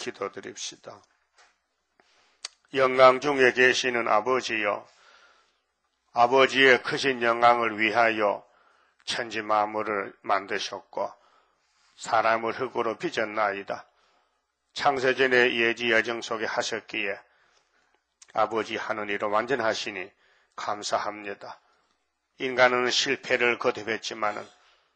기도드립시다. 영광 중에 계시는 아버지여, 아버지의 크신 영광을 위하여 천지 만물을 만드셨고 사람을 흙으로 빚었나이다. 창세전의 예지 여정 속에 하셨기에 아버지 하느니로 완전하시니 감사합니다. 인간은 실패를 거듭했지만은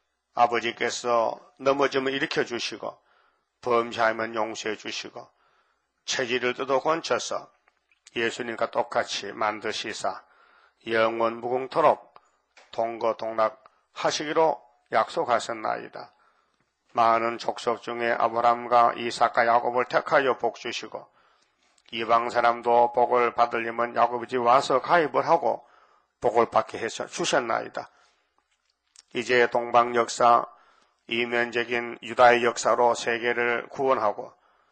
아버지께서 넘어지면 일으켜주시고 범죄하면 용서해 주시고 체질을 뜯어 건쳐서 예수님과 똑같이 만드시사 영원 무궁토록 동거동락 하시기로 약속하셨나이다. 많은 족속 중에 아브라함과 이삭과 야곱을 택하여 복 주시고 이방 사람도 복을 받으려면 야곱이 와서 가입을 하고 복을 받게 해서 주셨나이다. 이제 동방 역사, 이면적인 유다의 역사로 세계를 구원하고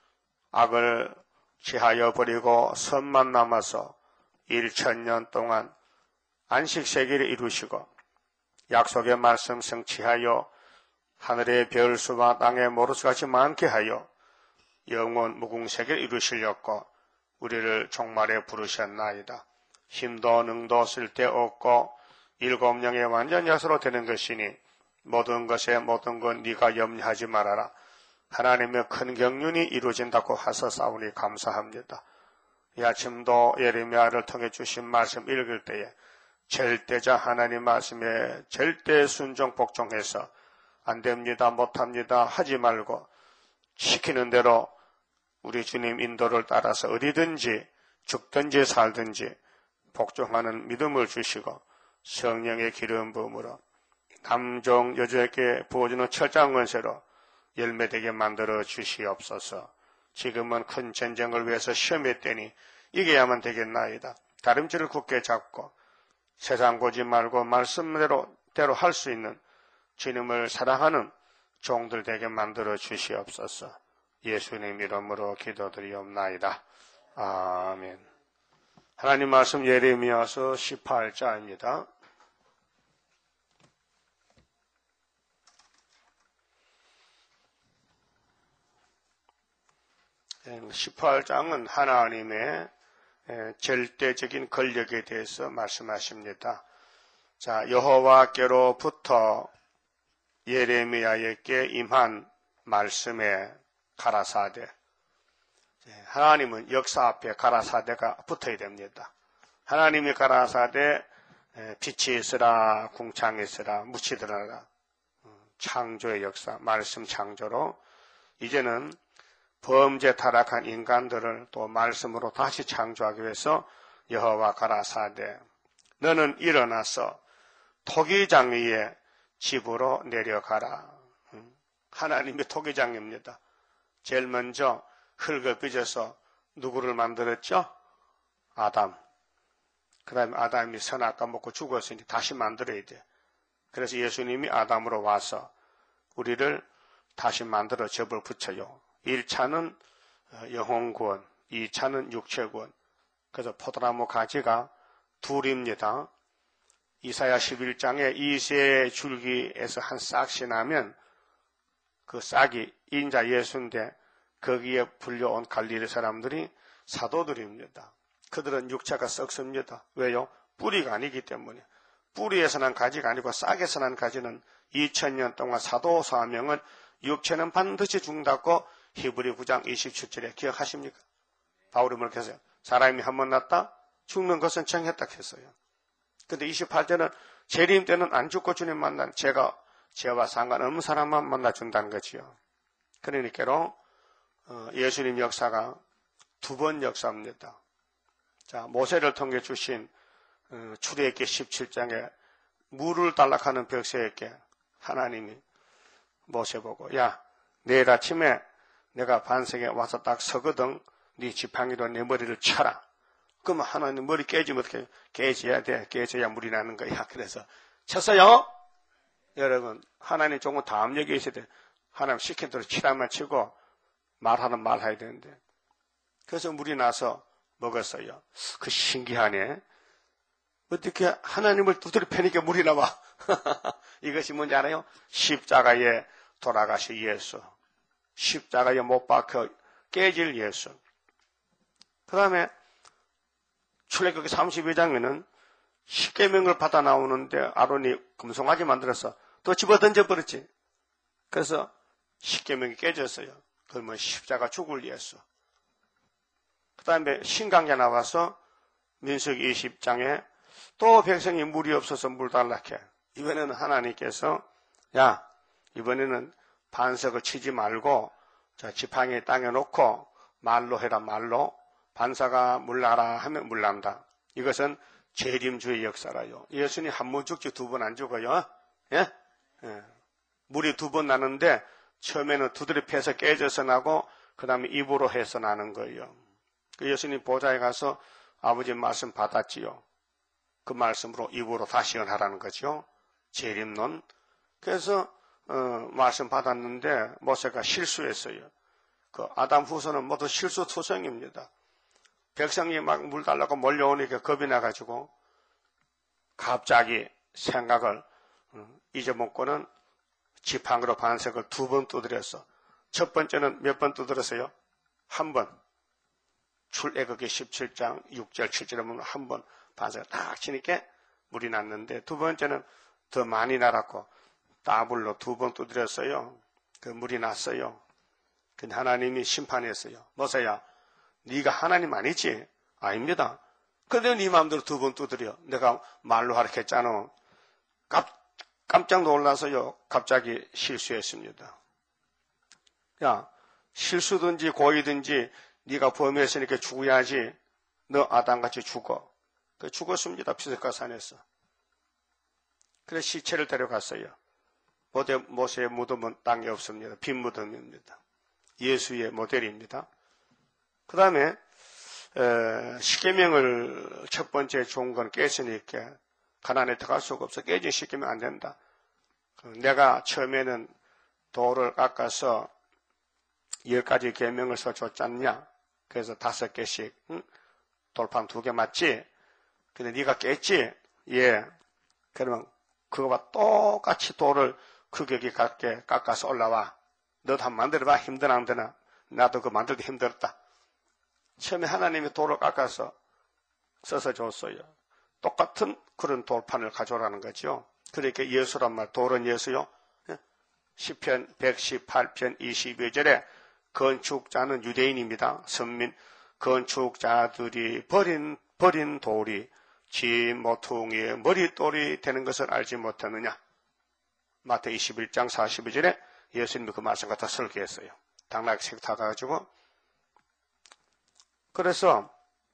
악을 취하여 버리고 선만 남아서 1000년 동안 안식세계를 이루시고 약속의 말씀 성취하여 하늘의 별수와 땅의 모르수같이 많게 하여 영원 무궁세계를 이루시려고 우리를 종말에 부르셨나이다. 힘도 능도 쓸데없고 7영의 완전 약속으로 되는 것이니 모든 것에 모든 것 네가 염려하지 말아라. 하나님의 큰 경륜이 이루어진다고 하사사오니 감사합니다. 이 아침도 예레미야를 통해 주신 말씀 읽을 때에 절대자 하나님 말씀에 절대 순종 복종해서 안됩니다, 못합니다 하지 말고 시키는 대로 우리 주님 인도를 따라서 어디든지 죽든지 살든지 복종하는 믿음을 주시고 성령의 기름 부음으로 남종 여주에게 부어주는 철장 권세로 열매되게 만들어 주시옵소서. 지금은 큰 전쟁을 위해서 시험의 때니 이겨야만 되겠나이다. 다림질을 굳게 잡고 세상 보지 말고 말씀대로 할 수 있는 주님을 사랑하는 종들 되게 만들어 주시옵소서. 예수님 이름으로 기도드리옵나이다. 아멘. 하나님 말씀 예레미야서 18장입니다. 네, 18장은 하나님의 절대적인 권력에 대해서 말씀하십니다. 자, 여호와께로부터 예레미야에게 임한 말씀에 가라사대. 하나님은 역사 앞에 가라사대가 붙어야 됩니다. 하나님이 가라사대 빛이 있으라 궁창이 있으라 묻히 드러나라. 창조의 역사, 말씀 창조로 이제는 범죄 타락한 인간들을 또 말씀으로 다시 창조하기 위해서 여호와 가라사대 너는 일어나서 토기장 위에 집으로 내려가라. 하나님의 토기장입니다. 제일 먼저 흙을 빚어서 누구를 만들었죠? 아담. 그 다음에 아담이 선악과 먹고 죽었으니 다시 만들어야 돼. 그래서 예수님이 아담으로 와서 우리를 다시 만들어 접을 붙여요. 1차는 영혼구원, 2차는 육체구원. 그래서 포도나무 가지가 둘입니다. 이사야 11장에 이새 줄기에서 한 싹이 나면 그 싹이 인자 예수인데 거기에 불려온 갈릴리 사람들이 사도들입니다. 그들은 육체가 썩습니다. 왜요? 뿌리가 아니기 때문에. 뿌리에서 난 가지가 아니고 싹에서 난 가지는 2000년 동안 사도 사명은 육체는 반드시 죽는다고 히브리 9장 27절에 기억하십니까? 바울이 뭐라고 했어요? 사람이 한 번 났다? 죽는 것은 정했다 했어요. 근데 28절은 재림 때는 안 죽고 주님 만난 죄와 상관없는 사람만 만나준다는 거지요. 그러니까로 예수님 역사가 두 번 역사입니다. 자, 모세를 통해 주신 출애굽기 17장에 물을 달라하는 벽새에게 하나님이 모세 보고 야, 내일 아침에 내가 반석에 와서 딱 서거든. 네 지팡이로 내 머리를 쳐라. 그러면 하나님 머리 깨지면 어떻게 깨져야 돼. 깨져야 물이 나는 거야. 그래서 쳤어요. 여러분 하나님 조금 다음 얘기 있어야 돼. 하나님 시킨 대로 치라만 치고 말하는 말 해야 되는데 그래서 물이 나서 먹었어요. 그 신기하네. 어떻게 하나님을 두드려 패니까 물이 나와. 이것이 뭔지 알아요? 십자가에 돌아가신 예수. 십자가에 못 박혀 깨질 예수. 그 다음에 출애굽기 32장에는 십계명을 받아 나오는데 아론이 금송아지 만들어서 또 집어 던져버렸지. 그래서 십계명이 깨졌어요. 그러면 십자가 죽을 예수. 그 다음에 신강에 나와서 민수기 20장에 또 백성이 물이 없어서 물 달라 해. 이번에는 하나님께서 야 이번에는 반석을 치지 말고 저 지팡이 땅에 놓고 말로 해라 말로 반사가 물나라 하면 물난다. 이것은 재림주의 역사라요. 예수님 한 번 죽지 두 번 안 죽어요. 예? 예. 물이 두 번 나는데 처음에는 두드려 패서 깨져서 나고 그 다음에 입으로 해서 나는 거예요. 그 예수님 보좌에 가서 아버지 말씀 받았지요. 그 말씀으로 입으로 다시 연하라는 거죠. 재림론. 그래서 말씀 받았는데 모세가 실수했어요. 그 아담 후손은 모두 실수투성입니다. 백성이 막 물 달라고 몰려오니까 겁이 나가지고 갑자기 생각을 잊어먹고는 지팡이로 반석을 두 번 두드렸어. 첫 번째는 몇 번 두드렸어요? 한 번. 출애굽기 17장 6절 7절에 보면 한 번 반석을 딱 치니까 물이 났는데 두 번째는 더 많이 날았고 따블로 두 번 두드렸어요. 그 물이 났어요. 근데 하나님이 심판했어요. 모세야 네가 하나님 아니지? 아닙니다. 그런데 네 마음대로 두 번 두드려. 내가 말로 하라 했잖아. 깜짝 놀라서요. 갑자기 실수했습니다. 야, 실수든지 고의든지 네가 범했으니까 죽어야지. 너 아담같이 죽어. 그 죽었습니다. 피스가산에서. 그래서 시체를 데려갔어요. 모세의 무덤은 땅에 없습니다. 빈 무덤입니다. 예수의 모델입니다. 그 다음에 십계명을 첫 번째 좋은 건 깼으니까 가나안에 들어갈 수가 없어. 깨진 십계명 안 된다. 내가 처음에는 돌을 깎아서 10가지 계명을 써줬잖냐. 그래서 5개씩 돌판 2개 맞지? 근데 네가 깼지? 예. 그러면 그거와 똑같이 돌을 크게 같게 깎아서 올라와. 너도 한번 만들어봐. 힘드나 안 되나? 나도 그거 만들기 힘들었다. 처음에 하나님이 돌을 깎아서 써서 줬어요. 똑같은 그런 돌판을 가져오라는 거죠. 그러니까 예수란 말, 돌은 예수요. 시편 118편 22절에 건축자는 유대인입니다. 선민, 건축자들이 버린 돌이 지 모퉁이의 머릿돌이 되는 것을 알지 못하느냐. 마태 21장 42절에 예수님이 그 말씀 갖다 설계했어요. 당나귀 타가지고. 그래서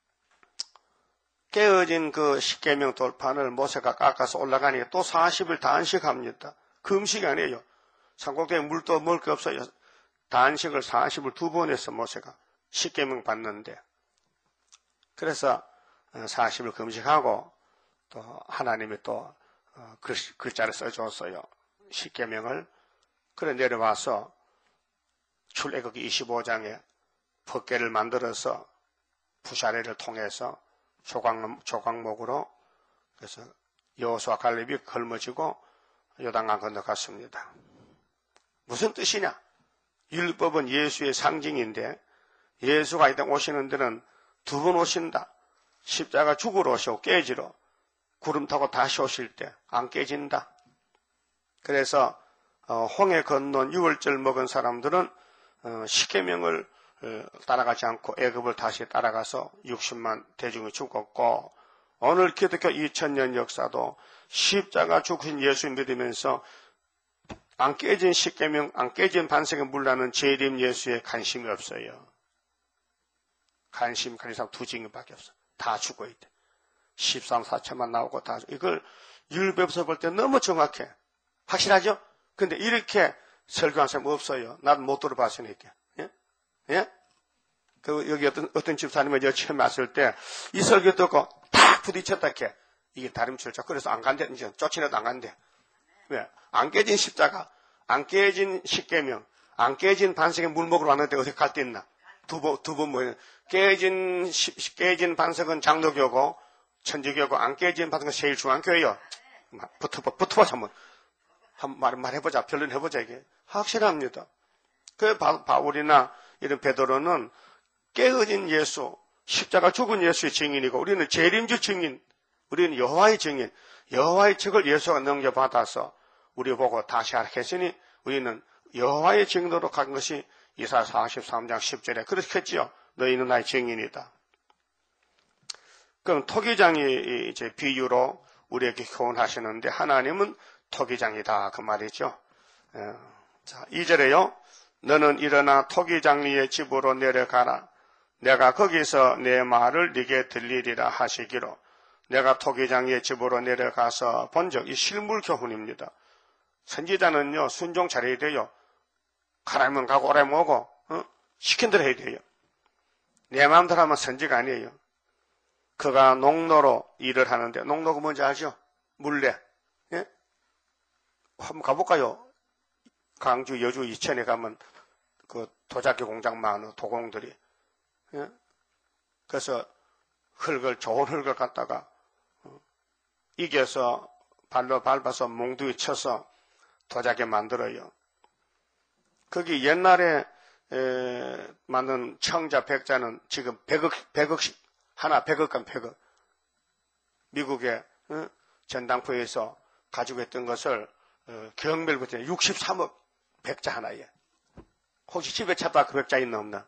깨어진 그 십계명 돌판을 모세가 깎아서 올라가니까 또 40일 단식합니다. 금식이 아니에요. 산꼭대기에 물도 먹을 게 없어요. 단식을 40을 2번 했어 모세가. 십계명 받는데. 그래서 40일 금식하고 또 하나님이 또 글자를 써줬어요. 십계명을. 그래 내려와서 출애굽기 25장에 법궤를 만들어서 부샤레를 통해서 조각목으로 그래서 여호수아 갈렙이 걸머지고 요단강 건너갔습니다. 무슨 뜻이냐? 율법은 예수의 상징인데 예수가 이 땅 오시는 데는 2번 오신다. 십자가 죽으러 오시고 깨지러 구름 타고 다시 오실 때 안 깨진다. 그래서 홍해 건넌 유월절 먹은 사람들은 십계명을 따라가지 않고 애굽을 다시 따라가서 60만 대중이 죽었고 오늘 기독교 2000년 역사도 십자가 죽으신 예수 믿으면서 안 깨진 십계명, 안 깨진 반석에 물나는 재림 예수에 관심이 없어요. 관심 가진 사람 2징밖에 없어. 다 죽어 있대. 13, 4천만 나오고 다 이걸 율법에서 볼 때 너무 정확해. 확실하죠? 근데 이렇게 설교한 사람 없어요. 나도 못 들어봤으니까. 예? 예? 여기 어떤 집사님이 저 처음 왔을 때 이 설교 듣고 탁 부딪혔다 해. 이게 다림질자. 그래서 안 간대. 이제 쫓아내도 안 간대. 왜? 안 깨진 십자가, 안 깨진 십계명, 안 깨진 반석에 물 먹으러 왔는데 어떻게 갈 데 있나? 두 번 뭐예요? 깨진 반석은 장로교고, 천주교고, 안 깨진 반석은 제일 중앙교회요. 붙어보자, 한번 말해보자. 변론해보자, 이게. 확실합니다. 그 바울이나 이런 베드로는 깨어진 예수, 십자가 죽은 예수의 증인이고 우리는 재림주 증인, 우리는 여호와의 증인, 여호와의 책을 예수가 넘겨받아서 우리 보고 다시 하라 했으니 우리는 여호와의 증인으로 간 것이 이사야 43장 10절에 그렇게 했지요. 너희는 나의 증인이다. 그럼 토기장이 이제 비유로 우리에게 교훈하시는데 하나님은 토기장이다 그 말이죠. 자, 2절에요. 너는 일어나 토기장리의 집으로 내려가라. 내가 거기서 내 말을 네게 들리리라 하시기로. 내가 토기장리의 집으로 내려가서 본 적 이 실물 교훈입니다. 선지자는요 순종 잘해야 돼요. 가라면 가고 오라면 오고 시킨 대로 해야 돼요. 내 마음대로 하면 선지가 아니에요. 그가 농노로 일을 하는데 농노가 뭔지 아죠? 물레. 예? 한번 가볼까요? 강주, 여주, 이천에 가면 그 도자기 공장 많은 도공들이. 예? 그래서 좋은 흙을 갖다가 이겨서 발로 밟아서 몽둥이 쳐서 도자기 만들어요. 거기 옛날에 만든 청자 백자는 지금 100억씩 하나 100억간 100억. 미국의 전당포에서 가지고 있던 것을 경멸부터 63억 백자 하나에. 혹시 집에 찾다 그 백자 있나 없나?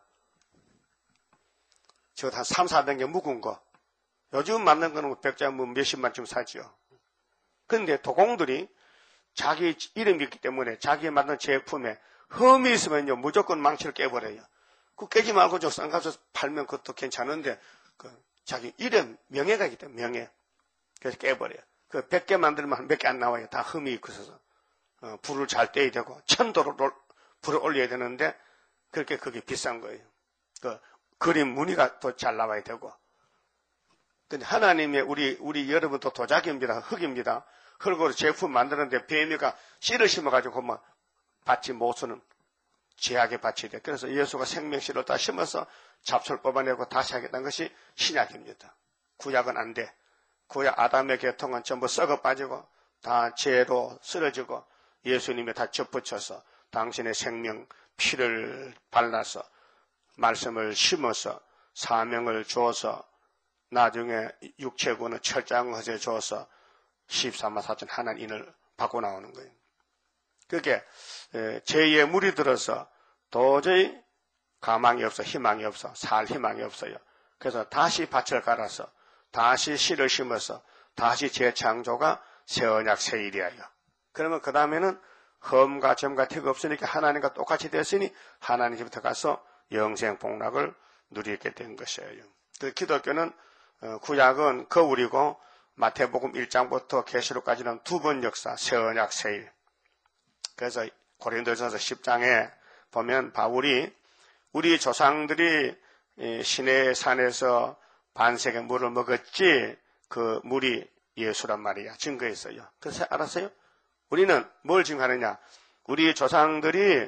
저 한 3, 400개 묵은 거. 요즘 만든 거는 백자 뭐 몇십만쯤 사지요. 그런데 도공들이 자기 이름이 있기 때문에 자기 만든 제품에 흠이 있으면요 무조건 망치를 깨버려요. 그 깨지 말고 저 싼 가서 팔면 그것도 괜찮은데 자기 이름 명예가 있기 때문에 명예. 그래서 깨버려요. 그 100개 만들면 한 몇 개 안 나와요. 다 흠이 있어서 불을 잘 떼야 되고 1000도로 불을 올려야 되는데 그렇게 그게 비싼 거예요. 그 그림 무늬가 더 잘 나와야 되고. 근데 하나님의 우리 여러분도 도자기입니다. 흙입니다. 흙으로 제품 만드는데 뱀이가 씨를 심어가지고 막 밭이 못 쓰는 죄악의 밭이 돼. 그래서 예수가 생명씨를 다 심어서 잡초를 뽑아내고 다시 하겠다는 것이 신약입니다. 구약은 안 돼. 구약 아담의 계통은 전부 썩어 빠지고 다 죄로 쓰러지고 예수님이 다 접붙여서 당신의 생명 피를 발라서 말씀을 심어서 사명을 주어서 나중에 육체구는 철장허세 줘서 14만 4천 하나님을 받고 나오는 거예요. 그게 죄의 물이 들어서 도저히 가망이 없어, 희망이 없어, 살 희망이 없어요. 그래서 다시 밭을 갈아서 다시 씨를 심어서 다시 재창조가 새 언약 새 일이에요. 그러면 그 다음에는 험과 점과 티가 없으니까 하나님과 똑같이 됐으니 하나님 집부터 가서 영생 복락을 누리게 된 것이에요. 그 기독교는 구약은 거울이고 마태복음 1장부터 계시록까지는 두 번 역사, 새 언약 새 일. 그래서 고린도전서 10장에 보면 바울이 우리 조상들이 시내 산에서 반세의 물을 먹었지 그 물이 예수란 말이야. 증거했어요. 그래서 알았어요? 우리는 뭘 증거하느냐? 우리 조상들이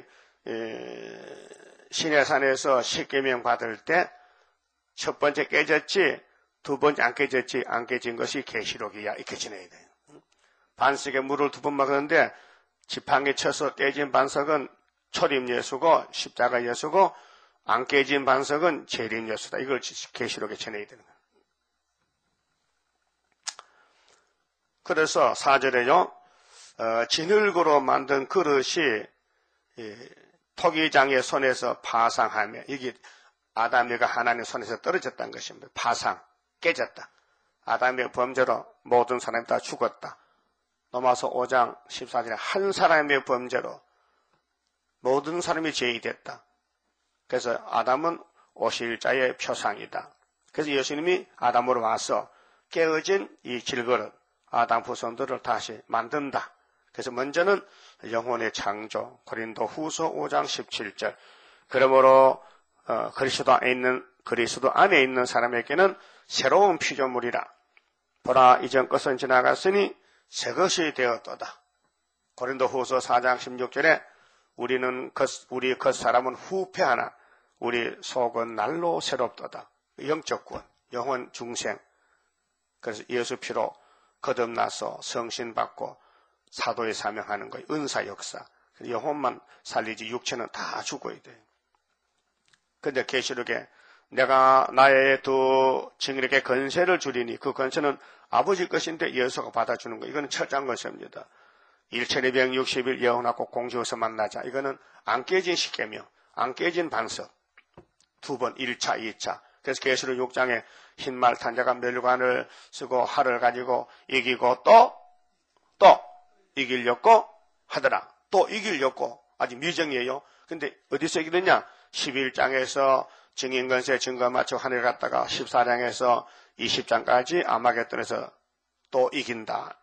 시내 산에서 십계명 받을 때 첫 번째 깨졌지, 두 번째 안 깨졌지, 안 깨진 것이 계시록이야. 이렇게 지내야 돼요. 반석의 물을 두 번 먹었는데 지팡이 쳐서 깨진 반석은 초림 예수고 십자가 예수고 안 깨진 반석은 재림 예수다. 이걸 계시록에 전해야 되는 거예요. 그래서 4절에요. 진흙으로 만든 그릇이 토기장의 손에서 파상하며 이게 아담이가 하나님의 손에서 떨어졌다는 것입니다. 파상, 깨졌다. 아담의 범죄로 모든 사람이 다 죽었다. 로마서 5장 14절에 한 사람의 범죄로 모든 사람이 죄이 됐다. 그래서 아담은 오실 자의 표상이다. 그래서 예수님이 아담으로 와서 깨어진 이 질그릇, 아담 후손들을 다시 만든다. 그래서 먼저는 영혼의 창조, 고린도 후서 5장 17절. 그러므로 그리스도 안에 있는 사람에게는 새로운 피조물이라. 보라, 이전 것은 지나갔으니 새 것이 되었도다. 고린도 후서 4장 16절에 우리 겉사람은 후패하나 우리 속은 날로 새롭도다. 영적 구원, 영혼 중생. 그래서 예수 피로 거듭나서 성신받고 사도에 사명하는 거예요. 은사 역사. 영혼만 살리지 육체는 다 죽어야 돼요. 근데 계시록에 내가 나의 두 증인에게 권세를 주리니 그 권세는 아버지 것인데 예수가 받아주는 거. 이거는 철장 권세입니다. 1260일 예언하고 공주에서 만나자. 이거는 안 깨진 십계명, 안 깨진 반석. 두 번, 1차, 2차. 그래서 계시록 6장에 흰말 탄 자가 멸관을 쓰고 활을 가지고 이기고 또 이기려고 하더라. 또 이기려고. 아직 미정이에요. 근데 어디서 이기느냐? 11장에서 증인권세 증거 맞춰 하늘 갔다가 14장에서 20장까지 아마겟돈에서 또 이긴다.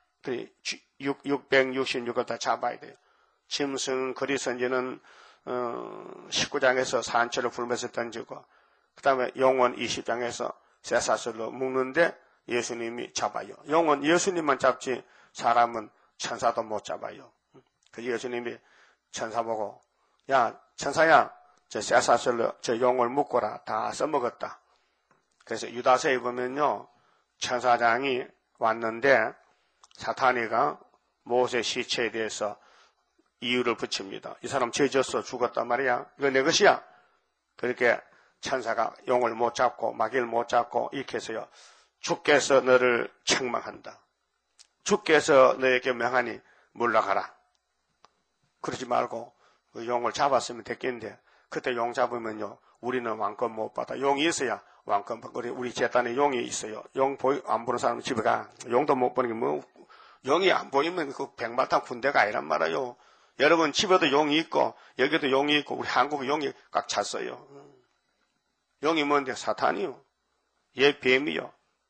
666을 다 잡아야 돼요. 짐승 거리선지는 19장에서 산초를 불면서 던지고 그 다음에 용원 20장에서 쇠사슬로 묶는데 예수님이 잡아요. 용원 예수님만 잡지 사람은 천사도 못 잡아요. 그 예수님이 천사 보고 야 천사야 저 쇠사슬로 저 용을 묶어라. 다 써먹었다. 그래서 유다서에 보면요 천사장이 왔는데 사탄이가 모세 시체에 대해서 이유를 붙입니다. 이 사람 죄 졌어 죽었단 말이야. 이거 내 것이야. 그렇게 천사가 용을 못 잡고 마귀를 못 잡고 이렇게 해서요. 주께서 너를 책망한다. 주께서 너에게 명하니 물러가라. 그러지 말고 그 용을 잡았으면 됐겠는데 그때 용 잡으면요. 우리는 왕권 못 받아. 용이 있어야 왕권 받고 우리 재단에 용이 있어요. 용 안 보는 사람은 집에 가. 용도 못 보는 게 뭐 용이 안 보이면 그 백마탄 군대가 아니란 말이에요. 여러분 집에도 용이 있고 여기도 용이 있고 우리 한국에 용이 꽉 찼어요. 용이 뭔데? 사탄이요. 얘 뱀이요.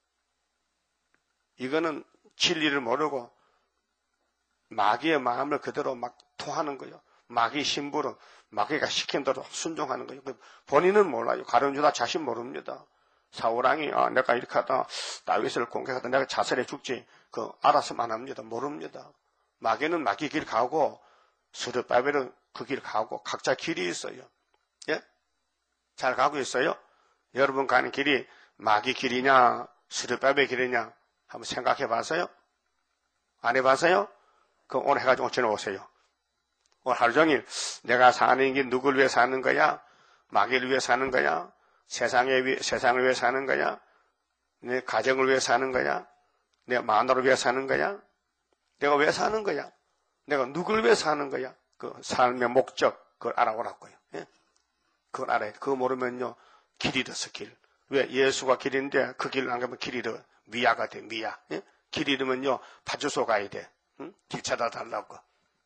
이거는 진리를 모르고 마귀의 마음을 그대로 막 토하는 거예요. 마귀 신부로 마귀가 시킨 대로 순종하는 거예요. 본인은 몰라요. 가룟유다 자신 모릅니다. 사울왕이 내가 이렇게 하다 다윗을 공격하다 내가 자살해 죽지 그 알아서만 합니다. 모릅니다. 마귀는 마귀 길 가고 스룹바벨은 그 길 가고 각자 길이 있어요. 예? 잘 가고 있어요? 여러분 가는 길이 마귀 길이냐 스룹바벨 길이냐 한번 생각해 봤어요? 안 해봤어요? 그럼 오늘 해가지고 저녁 오세요. 오늘 하루 종일 내가 사는 게 누굴 위해 사는 거야? 마귀를 위해 사는 거야? 세상을 위해 사는 거야? 내 가정을 위해 사는 거야? 내 마누라를 위해 사는 거야? 내가 왜 사는 거야? 내가 누굴 위해 사는 거야? 그 삶의 목적 그걸 알아오라고요. 예? 그걸 알아야 돼. 그거 모르면요 길이 잃어서 길. 왜? 예수가 길인데 그 길을 안 가면 길이 잃어. 미야가 돼. 미야. 예? 길 잃으면요 파주소 가야 돼. 응? 길 찾아달라고.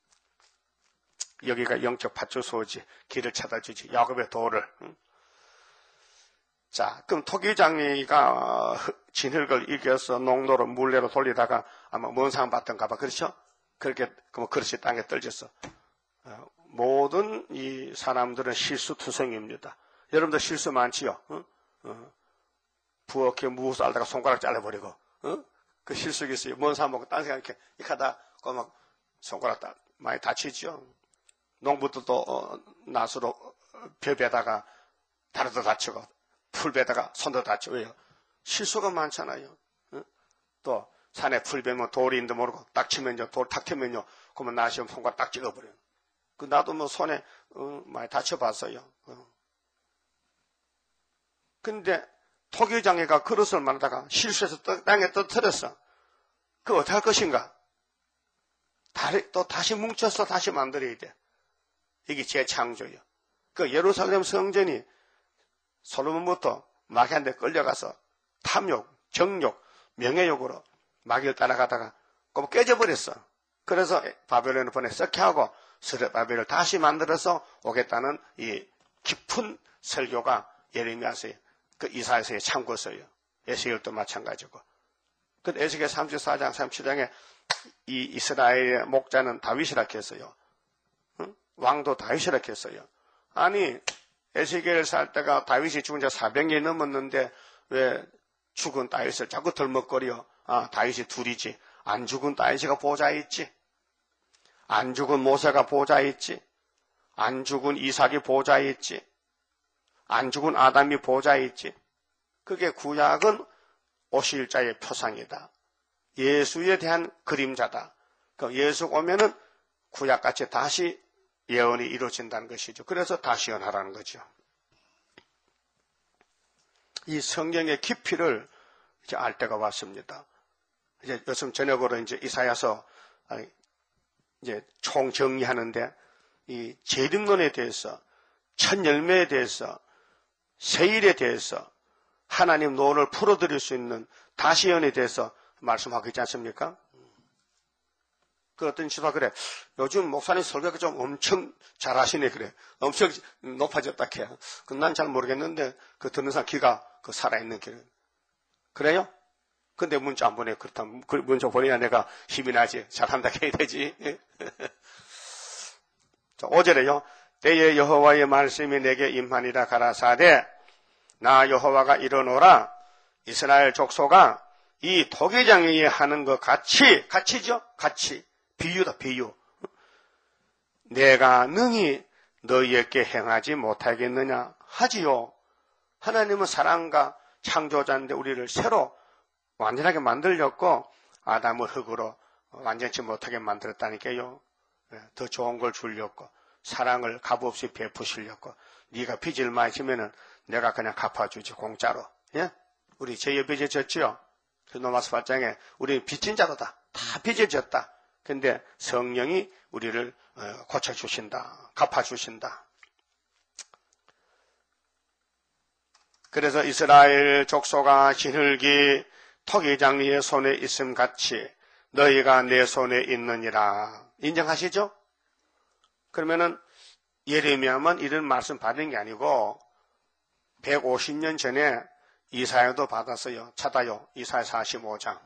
여기가 영적 파주소지. 길을 찾아주지. 야곱의 도를. 응? 자, 그럼 토기장이가 진흙을 이겨서 농도로 물레로 돌리다가 아마 뭔상 받던가 봐. 그렇죠? 그렇게, 그릇이 땅에 떨어졌어. 모든 이 사람들은 실수투성입니다. 여러분들 실수 많지요? 부엌에 무엇을 알다가 손가락 잘라버리고, 그 실수가 있어요. 뭔상 먹고 딴 생각 이렇게 하다, 막 손가락 많이 다치죠? 농부들도 낫으로 벼베다가 다리도 다치고, 풀 베다가 손도 다쳐. 왜요? 실수가 많잖아요. 또 산에 풀 베면 돌이 있는데 모르고 딱 치면요. 돌 탁 튀면요. 그러면 나시면 손가락 딱 찍어버려요. 그 나도 뭐 손에 많이 다쳐봤어요. 근데 토기장애가 그릇을 만들다가 실수해서 땅에 떨어뜨렸어. 그거 어떻게 할 것인가? 또 다시 뭉쳐서 다시 만들어야 돼. 이게 재창조예요. 그 예루살렘 성전이 솔로몬부터 마귀한테 끌려가서 탐욕, 정욕, 명예욕으로 마귀를 따라가다가 꼭 깨져버렸어. 그래서 바벨론을 보내 썩게 하고 스룹바벨을 다시 만들어서 오겠다는 이 깊은 설교가 예레미야서에 그 이사야서에 참고서요. 에스겔도 마찬가지고. 그 에스겔 34장, 37장에 이 이스라엘의 목자는 다윗이라 했어요. 응? 왕도 다윗이라 했어요. 아니 에스겔을 살 때가 다윗이 죽은 지 400년이 넘었는데 왜 죽은 다윗을 자꾸 덜먹거려? 다윗이 둘이지. 안 죽은 다윗이가 보좌에 있지. 안 죽은 모세가 보좌에 있지. 안 죽은 이삭이 보좌에 있지. 안 죽은 아담이 보좌에 있지. 그게 구약은 오실 자의 표상이다. 예수에 대한 그림자다. 그 예수 오면은 구약같이 다시 예언이 이루어진다는 것이죠. 그래서 다시 예언하라는 거죠. 이 성경의 깊이를 이제 알 때가 왔습니다. 이제 요즘 저녁으로 이제 이사야서 이제 총 정리하는데 이 재림론에 대해서, 첫 열매에 대해서, 세일에 대해서, 하나님 노를 풀어드릴 수 있는 다시연에 대해서 말씀하고 있지 않습니까? 그 어떤 시사 그래. 요즘 목사님 설교가 좀 엄청 잘하시네 그래. 엄청 높아졌다 캐. 난 잘 모르겠는데 그 듣는 사람 귀가 그 살아있는 길. 그래요? 근데 문자 안 보내. 그렇다면 그 문자 보내야 내가 힘이 나지. 잘한다 해야 되지. 자, 5절에요. 때에 여호와의 말씀이 내게 임하니라 가라사대 나 여호와가 이르노라 이스라엘 족속아 이 토기장이 하는 것 같이죠? 같이. 비유다, 비유. 내가 능히 너희에게 행하지 못하겠느냐? 하지요. 하나님은 사랑과 창조자인데 우리를 새로 완전하게 만들렸고 아담을 흙으로 완전치 못하게 만들었다니까요. 더 좋은 걸 주려고 사랑을 값없이 베푸시려고 네가 빚을 많이 지면은 내가 그냥 갚아주지 공짜로. 예? 우리 죄의 빚에 졌지요. 로마서 8장에 우리 빚진 자로다. 다 빚에 졌다. 근데 성령이 우리를 고쳐주신다. 갚아주신다. 그래서 이스라엘 족속아 진흙이 토기장이의 손에 있음 같이 너희가 내 손에 있느니라. 인정하시죠? 그러면은 예레미야만 이런 말씀 받은 게 아니고 150년 전에 이사야도 받았어요. 찾아요. 이사야 45장.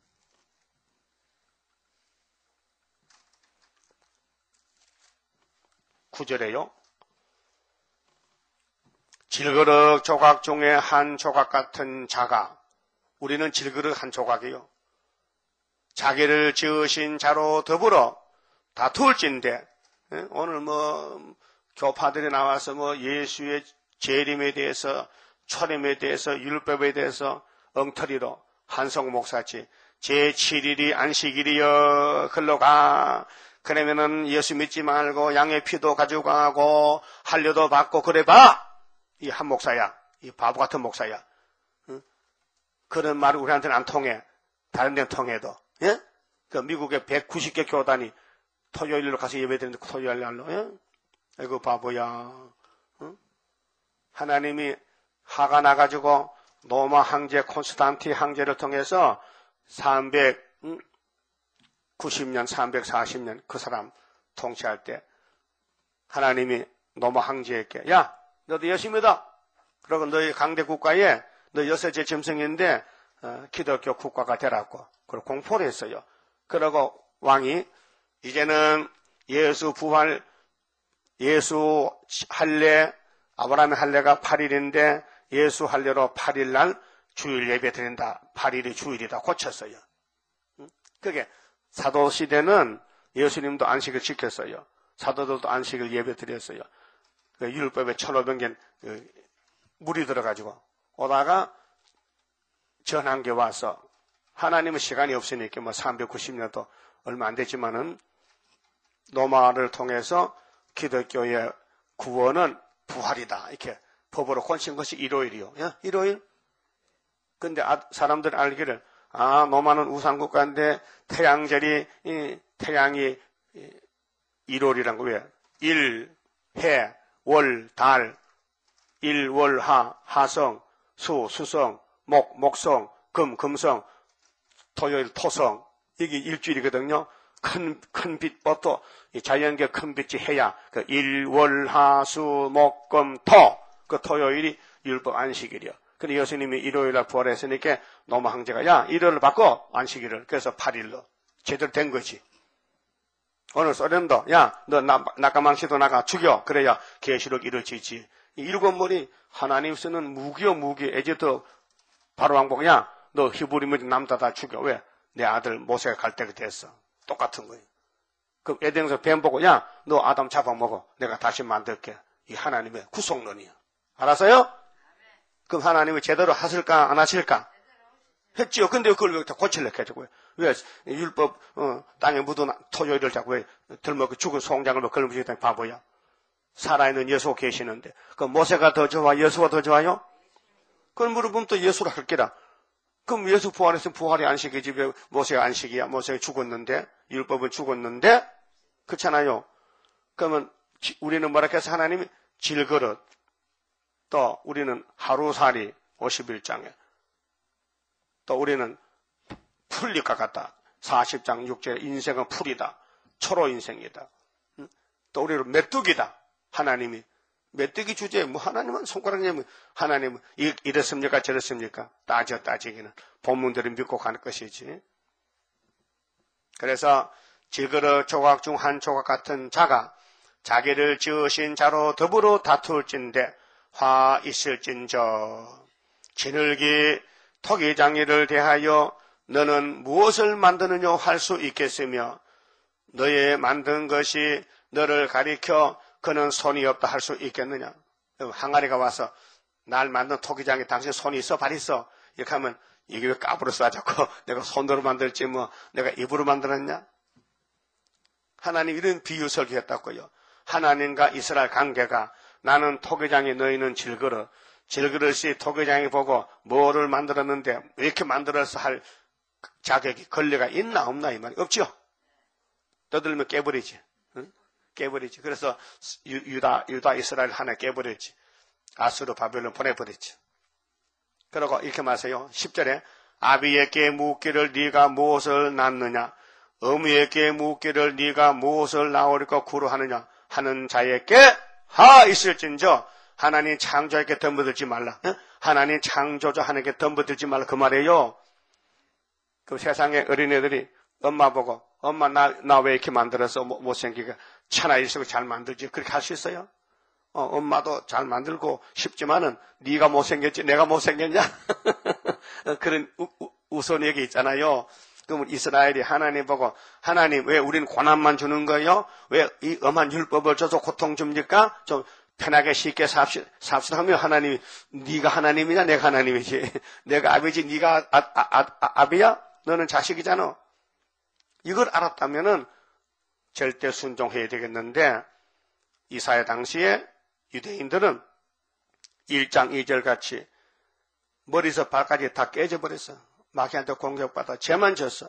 9절에요. 질그릇 조각 중에 한 조각 같은 자가, 우리는 질그릇 한 조각이요. 자기를 지으신 자로 더불어 다투을진대. 오늘 교파들이 나와서 예수의 재림에 대해서, 초림에 대해서, 율법에 대해서 엉터리로 한성 목사지. 제7일이 안식일이여 글로가. 그러면은 예수 믿지 말고 양의 피도 가지고 가고 할례도 받고 그래 봐. 이 한 목사야. 이 바보 같은 목사야. 응? 그런 말이 우리한테는 안 통해. 다른 데는 통해도. 예? 그 미국의 190개 교단이 토요일로 가서 예배드리는데 토요일 날로. 예? 아이고 바보야. 응? 하나님이 화가 나가지고 로마 황제 콘스탄티 황제를 통해서 390년, 340년 그 사람 통치할 때 하나님이 로마 황제에게 야, 너도 열심히다. 그러고 너희 강대 국가에 너 여섯째 짐승인데 기독교 국가가 되라고 그리고 공포를 했어요. 그러고 왕이 이제는 예수 부활, 예수 할례, 아브라함의 할례가 8일인데 예수 할례로 8일날 주일 예배 드린다. 8일이 주일이다. 고쳤어요. 그게 사도 시대는 예수님도 안식을 지켰어요. 사도들도 안식을 예배 드렸어요. 그 율법에 1500년 물이 들어가지고 오다가 전한계 와서 하나님은 시간이 없으니까 390년도 얼마 안 됐지만은 로마를 통해서 기독교의 구원은 부활이다. 이렇게 법으로 권신 것이 일요일이요. 예? 일요일? 근데 사람들 알기를 로마는 우상국가인데 태양이 일월이란 거 왜? 일, 해, 월, 달, 일, 월, 하성, 수, 수성, 목성, 금성, 토요일, 토성. 이게 일주일이거든요. 큰 빛부터 자연계 큰 빛이 해야 그 일, 월, 하, 수, 목, 금, 토. 그 토요일이 율법 안식일이요. 근데 예수님이 일요일날 부활했으니까 로마 황제가 야, 일요일을 바꿔 안식일을. 그래서 8일로 제대로 된 거지. 오늘 소련도 야, 너 낙가망시도 나가 죽여. 그래야 계시록 이루어지지. 이 일곱 머리 하나님 쓰는 무기요 무기. 에집트 바로 왕복 야, 너 히브리면 남다 다 죽여. 왜? 내 아들 모세가 갈 때가 됐어. 똑같은 거예요. 그럼 에덴에서 뱀 보고 야, 너 아담 잡아먹어. 내가 다시 만들게. 이 하나님의 구속론이야. 알았어요? 그럼 하나님이 제대로 하실까 안 하실까? 했지요. 근데 그걸 왜 다 고치려고 해가지고 왜 율법 땅에 묻은 토요일을 자꾸 왜 들먹고 죽은 송장을 뭐 걸음지겠다니 바보야. 살아있는 예수가 계시는데 그 모세가 더 좋아? 예수가 더 좋아요? 그걸 물어보면 또 예수로 할 게라. 그럼 예수 부활했으면 부활이 안식이지 왜 모세가 안식이야? 모세가 죽었는데 율법은 죽었는데 그렇잖아요. 그러면 우리는 뭐라 해서 하나님이 질그릇 또 우리는 하루살이 51장에 또 우리는 풀잎과 같다. 40장 6절에 인생은 풀이다. 초로 인생이다. 또 우리는 메뚜기다. 하나님이 메뚜기 주제에 뭐 하나님은 손가락 내면 하나님은 이랬습니까 저랬습니까? 따지기는 본문들을 믿고 가는 것이지. 그래서 질그릇 조각 중 한 조각 같은 자가 자기를 지으신 자로 더불어 다툴진대 화 있을진저 지늘기 토기장이를 대하여 너는 무엇을 만드느냐 할 수 있겠으며 너의 만든 것이 너를 가리켜 그는 손이 없다 할 수 있겠느냐. 항아리가 와서 날 만든 토기장에 당신 손이 있어 발 있어 이렇게 하면 이게 왜 까불어 싸자고 내가 손으로 만들지 뭐 내가 입으로 만들었냐. 하나님 이런 비유 설계했다고요. 하나님과 이스라엘 관계가 나는 토기장이 너희는 질그릇 질그릇이 토기장이 보고 뭐를 만들었는데 왜 이렇게 만들어서 할 자격이 권리가 있나 없나 이 말이 없죠. 떠들면 깨버리지. 응? 깨버리지. 그래서 유다 이스라엘 하나 깨버리지. 아수르 바벨론 보내버리지. 그러고 이렇게 말하세요. 10절에 아비에게 묻기를 네가 무엇을 낳느냐 어미에게 묻기를 네가 무엇을 낳으리까 구루하느냐 하는 자에게 하 있을진저 하나님 창조에게 덤벼들지 말라. 응? 하나님 창조자 하나님께 덤벼들지 말라 그 말이에요. 그 세상에 어린애들이 엄마 보고 엄마 나 왜 이렇게 만들어서 못생기게 천하일수록 잘 만들지 그렇게 할 수 있어요? 엄마도 잘 만들고 싶지만은 네가 못생겼지 내가 못생겼냐? 그런 우스운 얘기 있잖아요. 그러면 이스라엘이 하나님 보고 하나님 왜 우리는 고난만 주는 거예요? 왜 이 엄한 율법을 줘서 고통 줍니까? 좀 편하게 쉽게 삽시다 하면 하나님이 네가 하나님이냐 내가 하나님이지 내가 아비지 네가 아비야? 너는 자식이잖아. 이걸 알았다면은 절대 순종해야 되겠는데 이사야 당시에 유대인들은 1장 2절 같이 머리에서 발까지 다 깨져버렸어. 마귀한테 공격받아 죄만 졌어.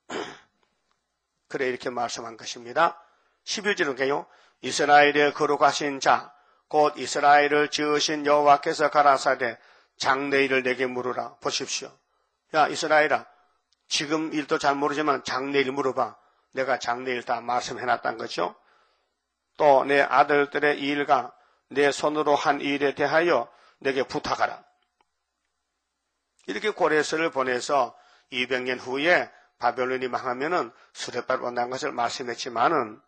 그래 이렇게 말씀한 것입니다. 11절은요. 이스라엘의 거룩하신 자 곧 이스라엘을 지으신 여호와께서 가라사대 장래일을 내게 물으라. 보십시오. 야 이스라엘아 지금 일도 잘 모르지만 장래일 물어봐. 내가 장래일 다 말씀해놨단 거죠. 또 내 아들들의 일과 내 손으로 한 일에 대하여 내게 부탁하라. 이렇게 고레스를 보내서 200년 후에 바벨론이 망하면은 수레바벨 온다는 것을 말씀했지만은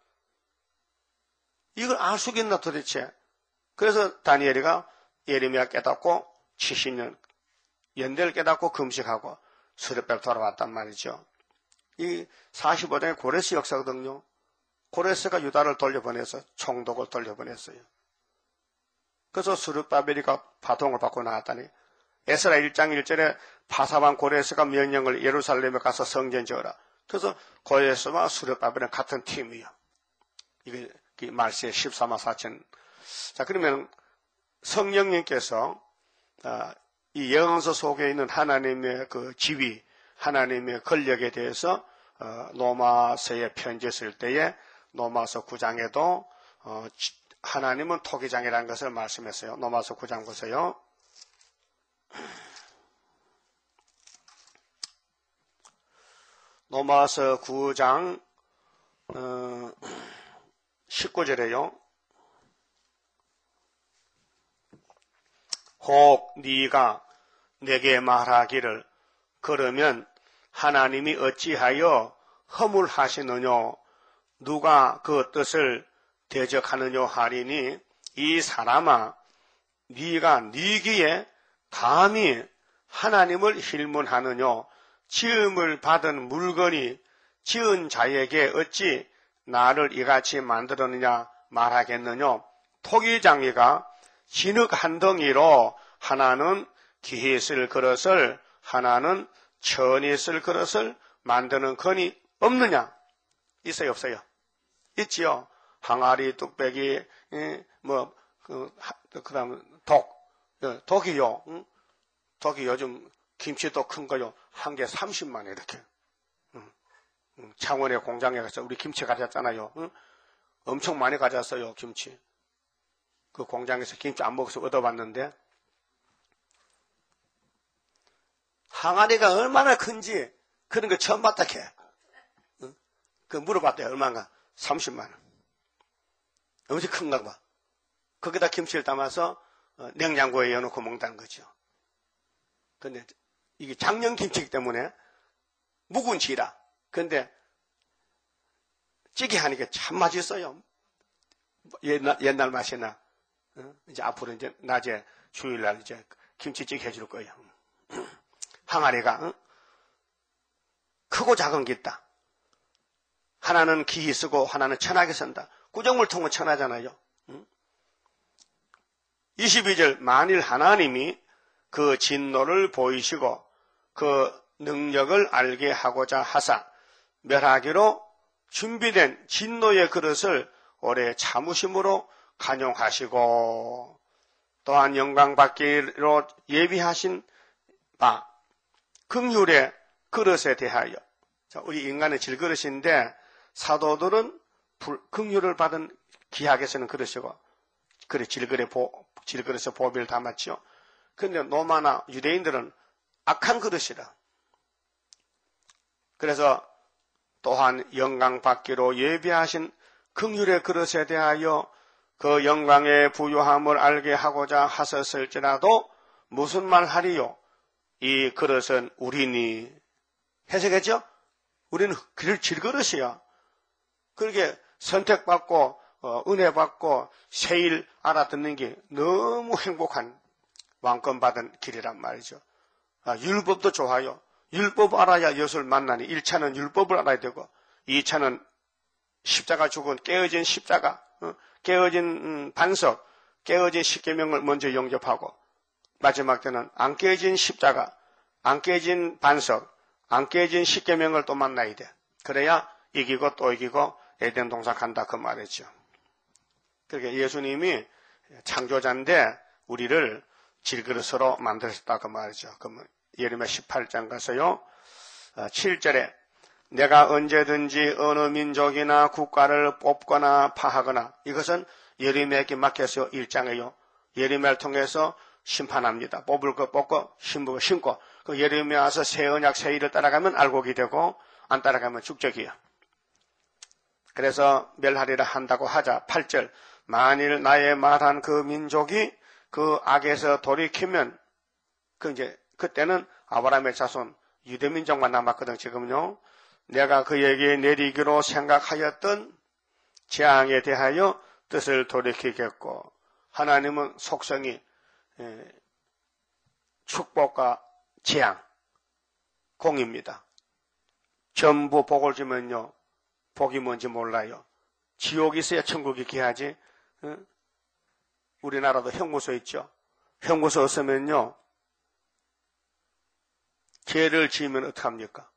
이걸 알 수 있나 도대체. 그래서 다니엘이가 예레미야 깨닫고 70년 연대를 깨닫고 금식하고 수레바벨 돌아왔단 말이죠. 이 45장의 고레스 역사거든요. 고레스가 유다를 돌려보내서 총독을 돌려보냈어요. 그래서 수르바벨이가 파동을 받고 나왔다니. 에스라 1장 1절에 파사반 고레스가 명령을 예루살렘에 가서 성전 지어라. 그래서 고레스와 수르바벨은 같은 팀이에요. 이게 말세 14만 4천. 자, 그러면 성령님께서 이 예언서 속에 있는 하나님의 그 지위, 하나님의 권력에 대해서 로마서에 편지 쓸 때에 로마서 9장에도 하나님은 토기장이라는 것을 말씀했어요. 로마서 9장 보세요. 로마서 9장 19절에요. 혹 네가 내게 말하기를 그러면 하나님이 어찌하여 허물하시느냐 누가 그 뜻을 대적하느냐 하리니 이 사람아 네가 네 귀에 감히 하나님을 힐문하느냐 지음을 받은 물건이 지은 자에게 어찌 나를 이같이 만들었느냐 말하겠느냐. 토기장이가 진흙 한 덩이로 하나는 기히 쓸 그릇을 하나는 천이 쓸 그릇을 만드는 건이 없느냐. 있어요 없어요? 있지요. 항아리 뚝배기 그다음 독이요. 저기 요즘 김치도 큰 거요. 한 개 30만 원 이렇게. 창원의 공장에 가서 우리 김치 가져왔잖아요. 엄청 많이 가져왔어요, 김치. 그 공장에서 김치 안 먹어서 얻어봤는데 항아리가 얼마나 큰지 그런 거 처음 봤다 캐. 그 물어봤대요. 얼마인가? 30만 원. 엄청 큰가 봐. 거기다 김치를 담아서 냉장고에 넣어놓고 먹는다는 거죠. 근데 이게 작년 김치이기 때문에 묵은지라. 근데 찌개 하니까 참 맛있어요. 옛날 맛이나. 이제 앞으로 이제 낮에 주일날 이제 김치찌개 해줄 거예요. 항아리가 크고 작은 게 있다. 하나는 기히 쓰고 하나는 천하게 쓴다. 구정물통은 천하잖아요. 22절 만일 하나님이 그 진노를 보이시고 그 능력을 알게 하고자 하사 멸하기로 준비된 진노의 그릇을 오래 참으심으로 간용하시고 또한 영광받기로 예비하신 바 긍휼의 그릇에 대하여. 자, 우리 인간의 질그릇인데 사도들은 긍휼을 받은 귀하게 쓰는 그릇이고 그래 질그릇에 보배를 담았죠. 그런데 로마나 유대인들은 악한 그릇이라. 그래서 또한 영광받기로 예비하신 긍휼의 그릇에 대하여 그 영광의 부요함을 알게 하고자 하셨을지라도 무슨 말 하리요? 이 그릇은 우리니. 해석했죠? 우리는 질그릇이야. 그렇게 선택받고 은혜 받고 세일 알아듣는 게 너무 행복한 왕권 받은 길이란 말이죠. 율법도 좋아요. 율법 알아야 예수를 만나니 1차는 율법을 알아야 되고 2차는 십자가 죽은 깨어진 십자가, 깨어진 반석, 깨어진 십계명을 먼저 영접하고 마지막 때는 안 깨어진 십자가, 안 깨어진 반석, 안 깨어진 십계명을 또 만나야 돼. 그래야 이기고 또 이기고 에덴 동산 간다 그 말이죠. 그러니까 예수님이 창조자인데 우리를 질그릇으로 만드셨다 그 말이죠. 그러면 예레미야 18장 가서요. 7절에 내가 언제든지 어느 민족이나 국가를 뽑거나 파하거나 이것은 예레미야에게 맡겨서 1장이에요. 예레미야를 통해서 심판합니다. 뽑을 거 뽑고 심을 거 심고 그 예레미야서 새 언약 새 일을 따라가면 알곡이 되고 안 따라가면 죽적이에요. 그래서 멸하리라 한다고 하자 8절 만일 나의 말한 그 민족이 그 악에서 돌이키면 그때는 아브라함의 자손 유대민족만 남았거든. 지금요. 내가 그에게 내리기로 생각하였던 재앙에 대하여 뜻을 돌이키겠고 하나님은 속성이 축복과 재앙 공입니다. 전부 복을 주면요. 복이 뭔지 몰라요. 지옥이 있어야 천국이 귀하지. 우리나라도 형무소 있죠. 형무소 없으면요. 죄를 지으면 어떡합니까?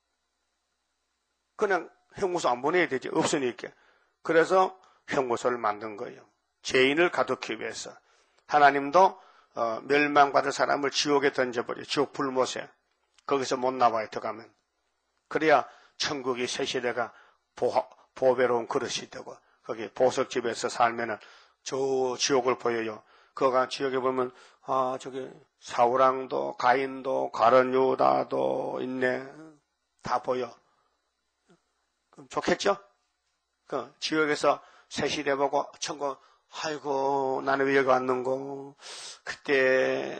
그냥 형무소 안 보내야 되지. 없으니까. 그래서 형무소를 만든 거예요. 죄인을 가두기 위해서. 하나님도 멸망받을 사람을 지옥에 던져버려요. 지옥 불못에. 거기서 못 나와요. 들어가면. 그래야 천국이 새 시대가 보배로운 그릇이 되고 거기 보석집에서 살면은 저 지옥을 보여요. 그가 지옥에 보면 저기 사우랑도 가인도 가룟유다도 있네. 다 보여. 그럼 좋겠죠? 그 지옥에서 새 시대 보고 천국 아이고 나는 왜 여기 왔는고. 그때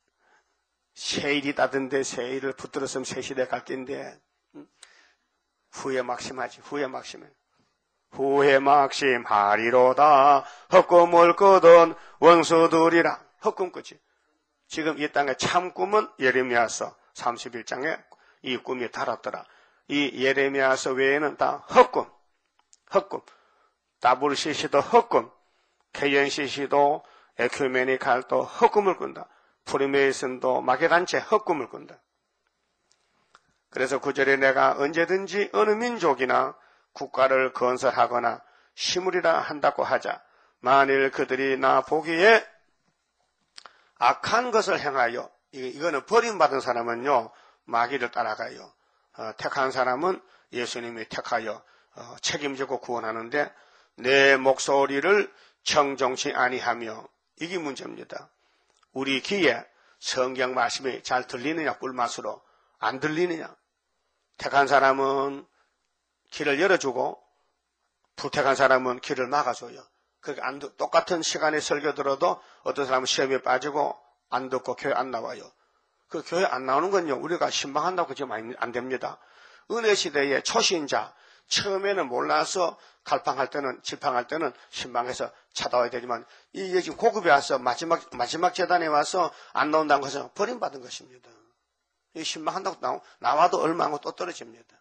세일이다던데 세일을 붙들었으면 새 시대 갈 텐데 후회 막심하지. 후회 막심해. 후회 막심하리로다. 헛꿈을 꾸던 원수들이라. 헛꿈 꾸지. 지금 이 땅에 참 꿈은 예레미야서 31장에 이 꿈이 달았더라. 이 예레미야서 외에는 다 헛꿈. 헛꿈. WCC도 헛꿈. KNCC도 에큐메니칼도 헛꿈을 꾼다. 프리메이슨도 마개단체 헛꿈을 꾼다. 그래서 9절에 내가 언제든지 어느 민족이나 국가를 건설하거나 심으리라 한다고 하자. 만일 그들이 나 보기에 악한 것을 행하여 이거는 버림받은 사람은요, 마귀를 따라가요. 택한 사람은 예수님이 택하여 책임지고 구원하는데 내 목소리를 청종치 아니하며, 이게 문제입니다. 우리 귀에 성경 말씀이 잘 들리느냐, 꿀맛으로 안 들리느냐. 택한 사람은 길을 열어주고 불택한 사람은 길을 막아줘요. 똑같은 시간에 설교 들어도 어떤 사람은 시험에 빠지고 안 듣고 교회 안 나와요. 그 교회 안 나오는 건요, 우리가 신방한다고 지금 안 됩니다. 은혜 시대의 초신자, 처음에는 몰라서 갈팡할 때는, 질팡할 때는 신방해서 찾아와야 되지만, 이게 지금 고급에 와서 마지막 재단에 와서 안 나온다는 것은 버림받은 것입니다. 이 신방한다고 나와도 얼마 하고 또 떨어집니다.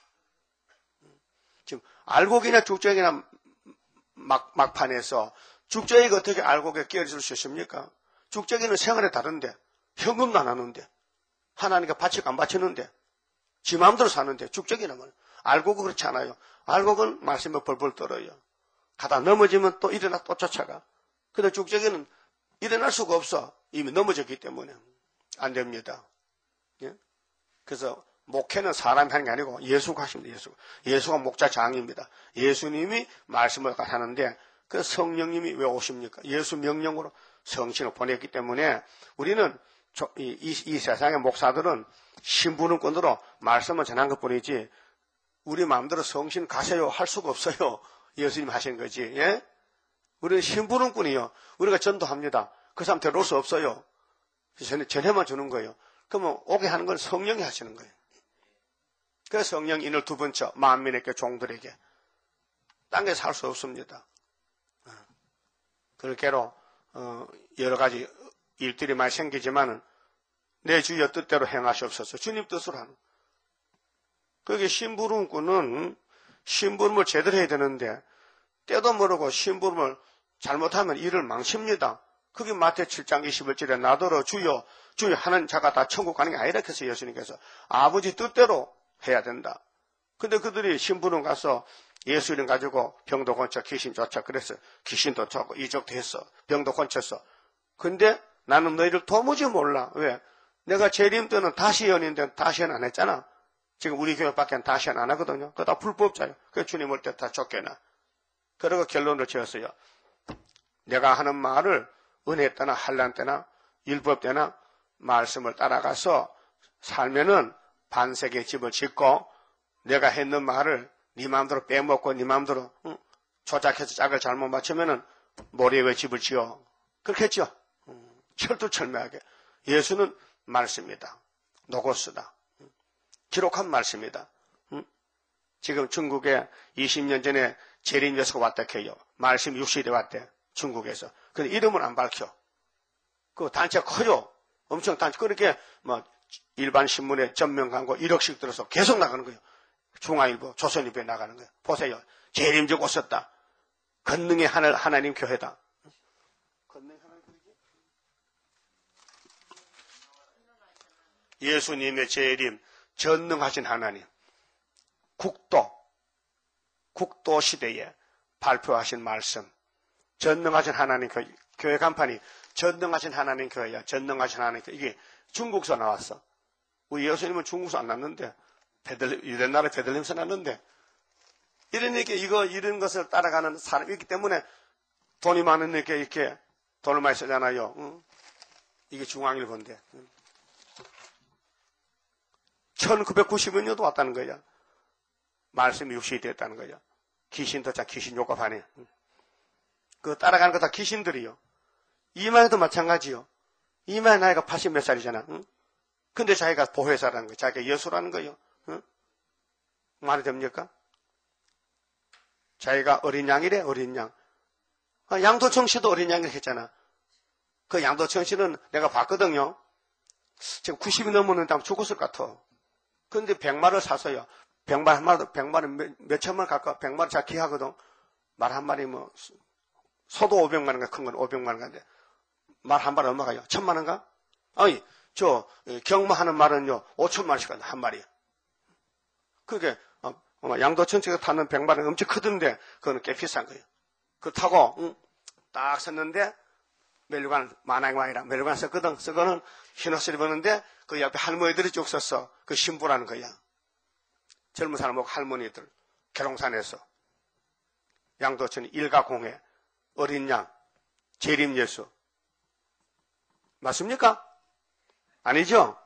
지금 알곡이나 죽적이나 막판에서 죽적이가 어떻게 알곡에 끼어들 수 있습니까? 죽적이는 생활에 다른데, 현금도 안 하는데, 하나님께 바치고 안 바치는데, 지 마음대로 사는데, 죽적이는 말. 알곡은 그렇지 않아요. 알곡은 말씀에 벌벌 떨어요. 가다 넘어지면 또 일어나 또 쫓아가. 근데 죽적이는 일어날 수가 없어. 이미 넘어졌기 때문에. 안 됩니다. 예? 그래서 목회는 사람이 하는 게 아니고 예수가 하십니다. 예수가 목자장입니다. 예수님이 말씀을 하는데 그 성령님이 왜 오십니까? 예수 명령으로 성신을 보냈기 때문에 우리는 이 세상의 목사들은 신부름꾼으로 말씀을 전한 것뿐이지 우리 마음대로 성신 가세요 할 수가 없어요. 예수님 하시는 거지. 예? 우리는 신부름꾼이요. 우리가 전도합니다. 그 사람 데려올 수 없어요. 전해만 주는 거예요. 그러면 오게 하는 건 성령이 하시는 거예요. 그래서 성령 인을 두 번째 만민에게 종들에게 딴 게 살 수 없습니다. 그렇게로 여러 가지 일들이 많이 생기지만은 내 주여 뜻대로 행하시옵소서. 주님 뜻으로 하는. 그게 심부름꾼은 심부름을 제대로 해야 되는데 때도 모르고 심부름을 잘못하면 일을 망칩니다. 그게 마태 7장 21절에 나더러 주여 하는 자가 다 천국 가는 게 아니라 그래서 예수님께서 아버지 뜻대로 해야 된다. 근데 그들이 심부름 가서 예수 이름 가지고 병도 고쳐 귀신 쫓아. 그래서 귀신도 쫓고 이적도 했어. 병도 고쳤어. 근데 나는 너희를 도무지 몰라. 왜? 내가 재림 때는 다시 연인데 다시 연 안 했잖아. 지금 우리 교회밖에 다시 연 안 하거든요. 그거 다 불법자예요. 그래서 주님 올 때 다 쫓겨나. 그리고 결론을 지었어요. 내가 하는 말을 은혜 때나 환난 때나 율법 때나 말씀을 따라가서 살면은 반세계 집을 짓고 내가 했는 말을 네 마음대로 빼먹고 네 마음대로 조작해서 짝을 잘못 맞추면은 모래 위에 집을 지어. 그렇게 했죠. 철두철미하게. 예수는 말씀이다. 노고스다. 기록한 말씀이다. 지금 중국에 20년 전에 재림 예수가 왔다 해요. 말씀 60일에 왔대. 중국에서. 근데 이름은 안 밝혀. 그 단체가 커요. 엄청 단체. 그렇게 뭐 일반 신문에 전면 광고 1억씩 들어서 계속 나가는 거예요. 중앙일보, 조선일보에 나가는 거예요. 보세요. 재림적 오셨다. 권능의 하나님 교회다. 권능의 하나님 교회지? 예수님의 재림, 전능하신 하나님. 국도 시대에 발표하신 말씀. 전능하신 하나님 교회 간판이 전능하신 하나님 교회야. 전능하신 하나님 교회. 이게 중국서 나왔어. 우리 예수님은 중국서 안 났는데 유대나라 베들레헴에서 났는데 이런 것을 따라가는 사람이 있기 때문에 돈이 많은 이렇게 돈을 많이 쓰잖아요. 응? 이게 중앙일보인데 1990년도 왔다는 거야. 말씀이 60이 됐다는 거야. 귀신도 귀신 욕합하네. 그 따라가는 거 다 귀신들이요. 이마에도 마찬가지요. 이마의 나이가 80 몇 살이잖아. 응? 근데 자기가 보혜사라는 거예요. 자기가 예수라는 거예요. 응? 말이 됩니까? 자기가 어린 양이래, 어린 양. 양도청 씨도 어린 양이라고 했잖아. 그 양도청 씨는 내가 봤거든요. 지금 90이 넘었는데 아마 죽었을 것 같아. 근데 100마리를 사서요. 100마리 몇 천만 가까워. 100마리 잘 귀하거든. 말 한 마리 뭐, 소도 500만 원가 큰 건 500만 원가인데. 말 한 마리 얼마가요? 1000만 원가? 아니, 경마하는 말은요, 5천만 원씩 한다, 한 마리. 그게, 양도천체가 타는 100마리는 엄청 크던데, 그거는 꽤 비싼 거예요. 그거 타고, 딱 섰는데, 멜류관 만화광이라 멜류관 썼거든. 쓰고는 흰 옷을 입었는데 그 옆에 할머니들이 쭉 섰어. 그 신부라는 거야. 젊은 사람하고 할머니들 계룡산에서 양도천 일가공회 어린 양 재림 예수 맞습니까? 아니죠?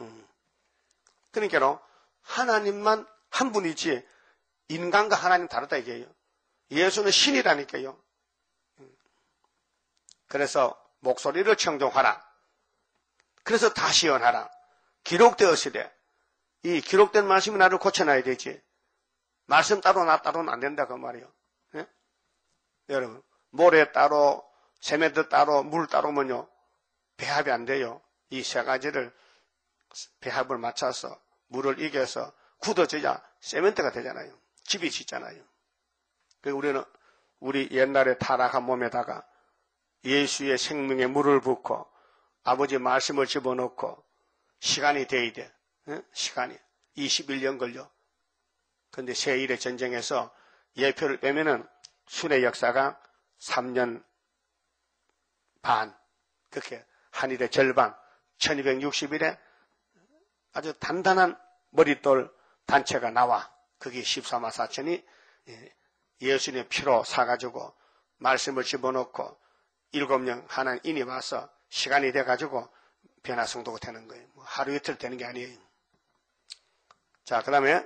그러니까 하나님만 한 분이지 인간과 하나님 다르다 이게요. 예수는 신이라니까요. 그래서 목소리를 청종하라. 그래서 다시 연하라. 기록되었으되 이 기록된 말씀이 나를 고쳐놔야 되지. 말씀 따로 나 따로는 안 된다 그 말이요. 예? 여러분 모래 따로 세면대 따로 물 따로면요 배합이 안 돼요. 이 세 가지를 배합을 맞춰서 물을 이겨서 굳어져야 세멘트가 되잖아요. 집이 짓잖아요. 그래서 우리는 우리 옛날에 타락한 몸에다가 예수의 생명의 물을 붓고 아버지 말씀을 집어넣고 시간이 돼야 돼. 응? 시간이 21년 걸려. 그런데 세1의 전쟁에서 예표를 빼면은 순의 역사가 3년 반. 그렇게 한일의 절반 1260일에 아주 단단한 머릿돌 단체가 나와. 그게 14만 4천이 예수님의 피로 사가지고 말씀을 집어넣고 7명 하나님이 와서 시간이 돼가지고 변화성도가 되는 거예요. 뭐 하루 이틀 되는 게 아니에요. 자, 그 다음에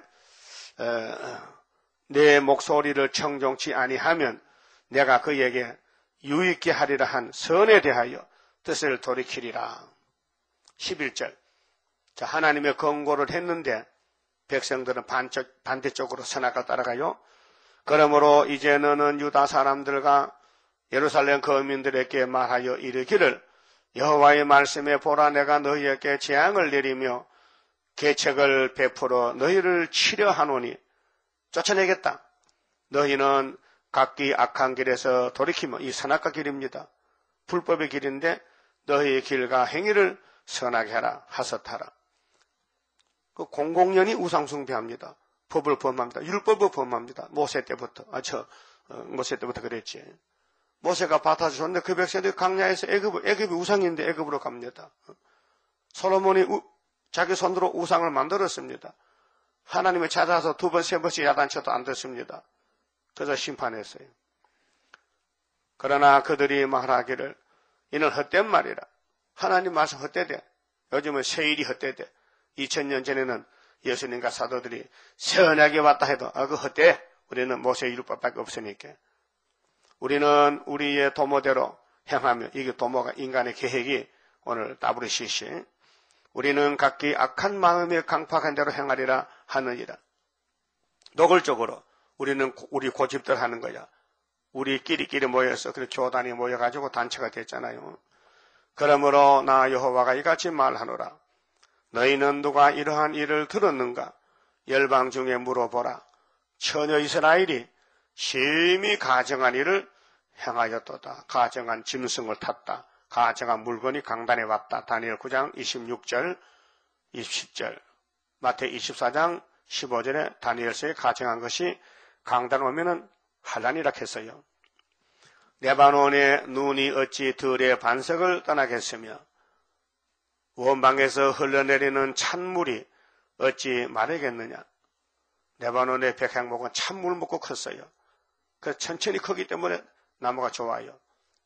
내 목소리를 청종치 아니하면 내가 그에게 유익게 하리라 한 선에 대하여 뜻을 돌이키리라. 11절. 자, 하나님의 권고를 했는데 백성들은 반대쪽으로 선악을 따라가요. 그러므로 이제 너는 유다 사람들과 예루살렘 거민들에게 말하여 이르기를 여호와의 말씀에 보라 내가 너희에게 재앙을 내리며 계책을 베풀어 너희를 치려 하노니 쫓아내겠다. 너희는 각기 악한 길에서 돌이키며 이 선악과 길입니다. 불법의 길인데 너희의 길과 행위를 선하게 하라 하셨하라. 그 공공연히 우상숭배합니다. 법을 범합니다. 율법을 범합니다. 모세 때부터 모세 때부터 그랬지. 모세가 밭아서 줬는데 그 백성들이 광야에서 애굽이 우상인데 애굽으로 갑니다. 솔로몬이 자기 손으로 우상을 만들었습니다. 하나님이 찾아서 2번, 3번씩 야단쳐도 안 됐습니다. 그래서 심판했어요. 그러나 그들이 말하기를 이는 헛된 말이라. 하나님 말씀 헛되대. 요즘은 세일이 헛되대. 2000년 전에는 예수님과 사도들이 선하게 왔다 해도 그 헛돼. 우리는 모세 율법밖에 없으니까. 우리는 우리의 도모대로 행하며 이게 도모가 인간의 계획이 오늘 WCC. 우리는 각기 악한 마음에 강팍한 대로 행하리라 하느니라. 노골적으로 우리는 우리 고집들 하는 거야. 우리끼리 모여서 그렇게 교단이 모여가지고 단체가 됐잖아요. 그러므로 나 여호와가 이같이 말하노라. 너희는 누가 이러한 일을 들었는가? 열방 중에 물어보라. 처녀 이스라엘이 심히 가정한 일을 행하였도다. 가정한 짐승을 탔다. 가정한 물건이 강단에 왔다. 다니엘 9장 26절, 20절, 마태이 24장 15절에 다니엘서에 가정한 것이 강단에 오면은 환란이라 했어요. 레바논의 눈이 어찌 들의 반석을 떠나겠으며 원방에서 흘러내리는 찬물이 어찌 마르겠느냐. 레바논의 백향목은 찬물 먹고 컸어요. 그래서 천천히 크기 때문에 나무가 좋아요.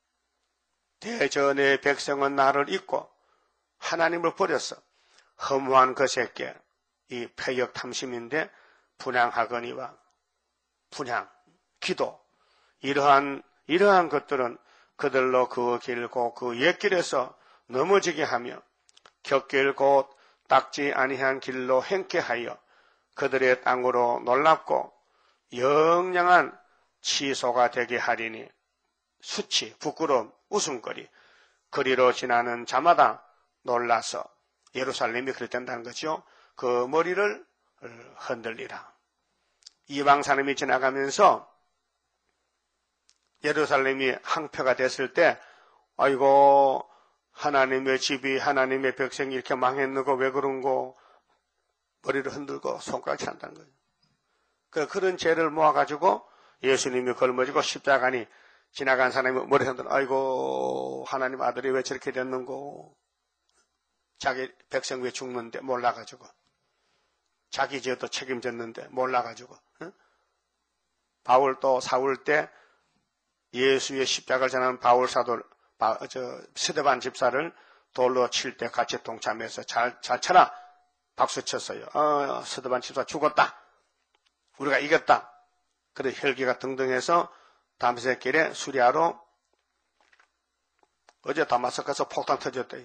대전의 백성은 나를 잊고 하나님을 버렸어. 허무한 것에게 이 패역 탐심인데 분향하거니와 분향, 기도 이러한 것들은 그들로 그 길고 그 옛길에서 넘어지게 하며 곁길 곧 닦지 아니한 길로 행케 하여 그들의 땅으로 놀랍고 영영한 치소가 되게 하리니 수치, 부끄러움, 웃음거리 거리로 지나는 자마다 놀라서 예루살렘이 그랬단다는 거죠. 그 머리를 흔들리라. 이방 사람이 지나가면서 예루살렘이 항표가 됐을 때 아이고 하나님의 집이 하나님의 백성이 이렇게 망했는고 왜 그런고 머리를 흔들고 손가락질 한다는 거예요. 그런 죄를 모아가지고 예수님이 걸머지고 십자가니 지나간 사람이 머리 흔들어 아이고 하나님 아들이 왜 저렇게 됐는고. 자기 백성 왜 죽는데 몰라가지고. 자기 죄도 책임졌는데 몰라가지고. 응? 바울도 사울 때 예수의 십자가를 전하는 바울 사도 스데반 집사를 돌로 칠 때 같이 동참해서 잘 쳐라 박수 쳤어요. 스데반 집사 죽었다. 우리가 이겼다. 그래 혈기가 등등해서 담메색길에 수리하러 어제 다마스커스 폭탄 터졌대요.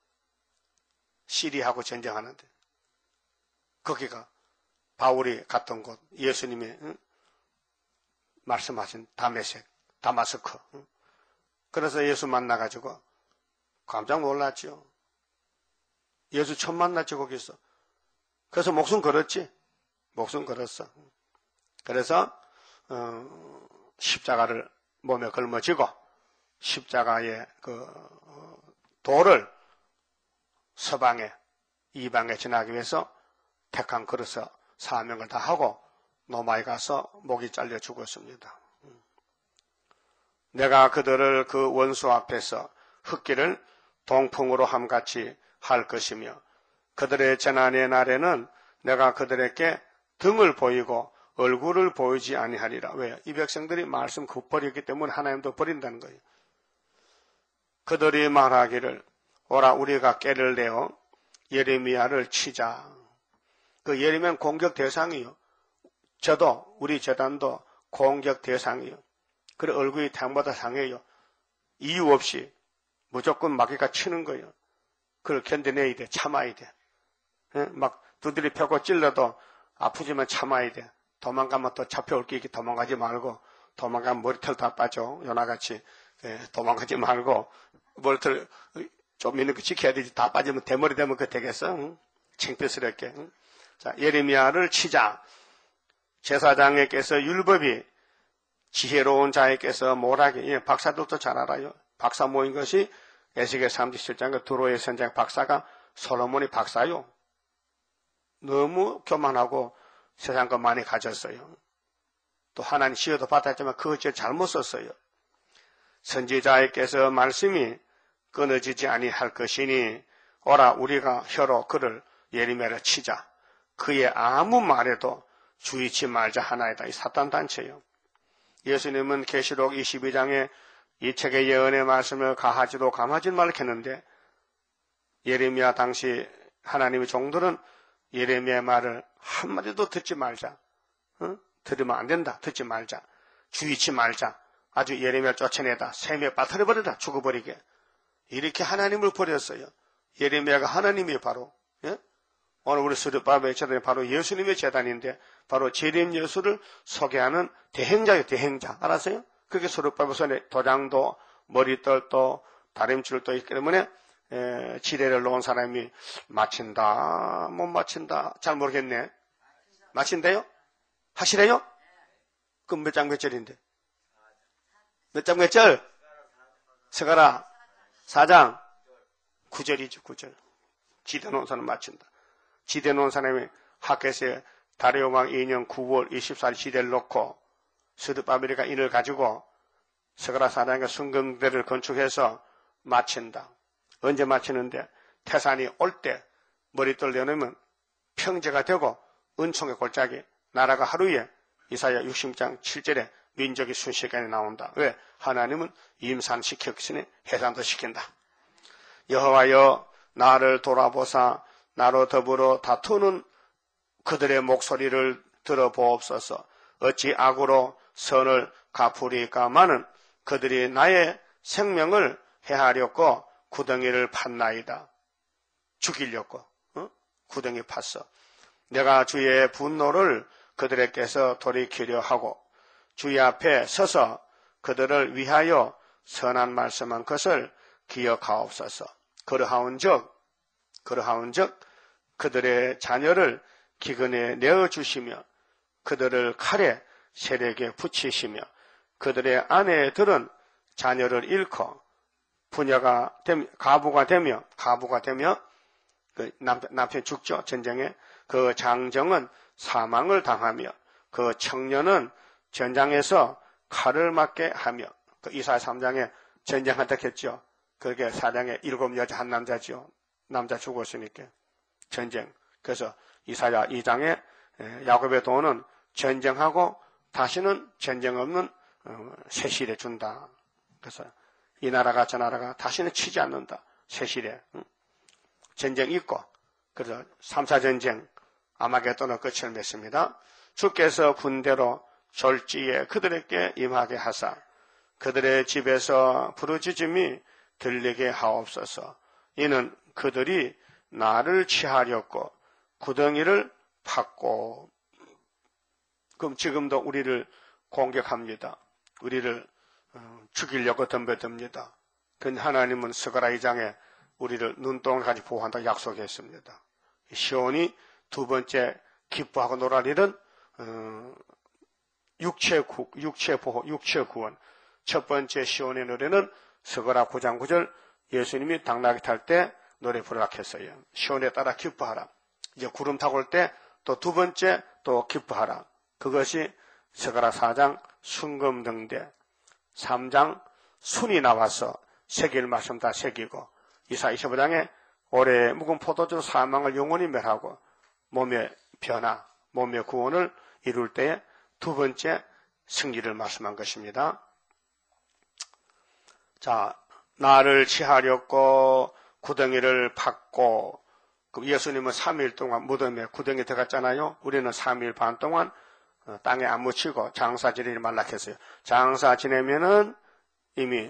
시리하고 전쟁하는데 거기가 바울이 갔던 곳 예수님이 응? 말씀하신 다마스커. 응? 그래서 예수 만나가지고 깜짝 놀랐죠. 예수 처음 만났지 거기서. 그래서 목숨 걸었지. 목숨 걸었어. 그래서 십자가를 몸에 걸머쥐고 십자가의 그 돌을 서방에 이방에 전하기 위해서 택한 그릇서 사명을 다 하고 로마에 가서 목이 잘려 죽었습니다. 내가 그들을 그 원수 앞에서 흙기를 동풍으로 함같이 할 것이며 그들의 재난의 날에는 내가 그들에게 등을 보이고 얼굴을 보이지 아니하리라. 왜? 이 백성들이 말씀 버렸기 때문에 하나님도 버린다는 거예요. 그들이 말하기를 오라 우리가 깨를 내어 예레미야를 치자. 그 예레미야는 공격 대상이요. 저도 우리 재단도 공격 대상이요. 그래 얼굴이 태양보다 상해요. 이유 없이 무조건 마귀가 치는 거예요. 그걸 견뎌내야 돼. 참아야 돼. 막 두드리 펴고 찔러도 아프지만 참아야 돼. 도망가면 또 잡혀올 게 있게 도망가지 말고 도망가면 머리털 다 빠져. 요나같이 도망가지 말고 머리털 좀 있는 거 지켜야 되지. 다 빠지면 대머리 되면 그거 되겠어? 응? 창피스럽게. 응? 자, 예레미야를 치자. 제사장에게서 율법이 지혜로운 자에게서 몰하게. 예, 박사들도 잘 알아요. 박사 모인 것이 에스겔 37장 두로의 선장 박사가 솔로몬이 박사요. 너무 교만하고 세상 것 많이 가졌어요. 또 하나님 시효도 받았지만 그것 잘못 썼어요. 선지자에게서 말씀이 끊어지지 아니할 것이니 오라 우리가 혀로 그를 예레미야를 치자. 그의 아무 말에도 주의치 말자 하나이다. 이 사탄 단체예요. 예수님은 계시록 22장에 이 책의 예언의 말씀을 가하지도 감하지 말겠는데 예레미야 당시 하나님의 종들은 예레미야의 말을 한마디도 듣지 말자. 응? 들으면 안 된다. 듣지 말자. 주의치 말자. 아주 예레미야를 쫓아내다. 샘에 빠뜨려버리다. 죽어버리게. 이렇게 하나님을 버렸어요. 예레미야가 하나님이 바로 예? 오늘 우리 스룹바벨 재단이 바로 예수님의 재단인데 바로 재림 예수를 소개하는 대행자예요. 대행자. 알았어요? 그게 스룹바벨 손에 도장도 머리털도 다림줄도 있기 때문에 지뢰를 놓은 사람이 마친다 못 마친다 잘 모르겠네. 마친대요? 하시래요? 그럼 몇 장 몇 절인데? 몇 장 몇 절? 스가랴 4장 9절이죠. 9절. 지대 놓은 사람 마친다. 지대 놓은 사람이 하켓에 다리오 왕 2년 9월 24일 지대를 놓고 스룹바벨이가 인을 가지고 스가랴 4장의 순금대를 건축해서 마친다. 언제 마치는데 태산이 올 때 머리돌 내놓으면 평제가 되고 은총의 골짜기 나라가 하루에 이사야 60장 7절에 민족이 순식간에 나온다. 왜? 하나님은 임산시켰으니 해산도 시킨다. 여호와여 나를 돌아보사 나로 더불어 다투는 그들의 목소리를 들어보옵소서. 어찌 악으로 선을 갚으리까마는 그들이 나의 생명을 해하려고 구덩이를 팠나이다. 죽이려고 구덩이 팠어. 내가 주의 분노를 그들에게서 돌이키려 하고 주의 앞에 서서 그들을 위하여 선한 말씀한 것을 기억하옵소서. 그러하온즉 그들의 자녀를 기근에 내어주시며 그들을 칼에 세력에 붙이시며 그들의 아내들은 자녀를 잃고 가부가 되며 그 남편 죽죠. 전쟁에. 그 장정은 사망을 당하며 그 청년은 전장에서 칼을 맞게 하며 그 이사야 3장에 전쟁한다 했죠. 그게 사량에 7여자 1남자죠. 남자 죽었으니까 전쟁. 그래서 이사야 2장에 야곱의 돈은 전쟁하고 다시는 전쟁 없는 세실에 준다. 그래서 이 나라가 저 나라가 다시는 치지 않는다. 세실에. 전쟁 있고. 그래서 3차 전쟁 아마겟돈의 끝을 맺습니다. 주께서 군대로 졸지에 그들에게 임하게 하사 그들의 집에서 부르짖음이 들리게 하옵소서. 이는 그들이 나를 취하렸고 구덩이를 팠고. 그럼 지금도 우리를 공격합니다. 우리를 죽이려고 덤벼듭니다. 근데 하나님은 스가랴 2장에 우리를 눈동자까지 보호한다고 약속했습니다. 시온이 두 번째 기뻐하고 놀랄 일은 육체 보호, 육체 구원. 첫 번째 시온의 노래는 스가랴 9장 9절 예수님이 당나귀 탈 때 노래 부르라 했어요. 시온에 따라 기뻐하라. 이제 구름 타고 올 때 또 두 번째 또 기뻐하라. 그것이 스가랴 4장 순금등대, 3장 순이 나와서 새길 말씀 다 새기고, 이사야 25장에 올해 묵은 포도주 사망을 영원히 멸하고 몸의 변화, 몸의 구원을 이룰 때에 두 번째 승리를 말씀한 것입니다. 자, 나를 취하렸고 구덩이를 팠고. 그럼 예수님은 3일 동안 무덤에 구덩이에 들어갔잖아요. 우리는 3일 반 동안 땅에 안 묻히고 장사 지내지 말라 했어요. 장사 지내면은 이미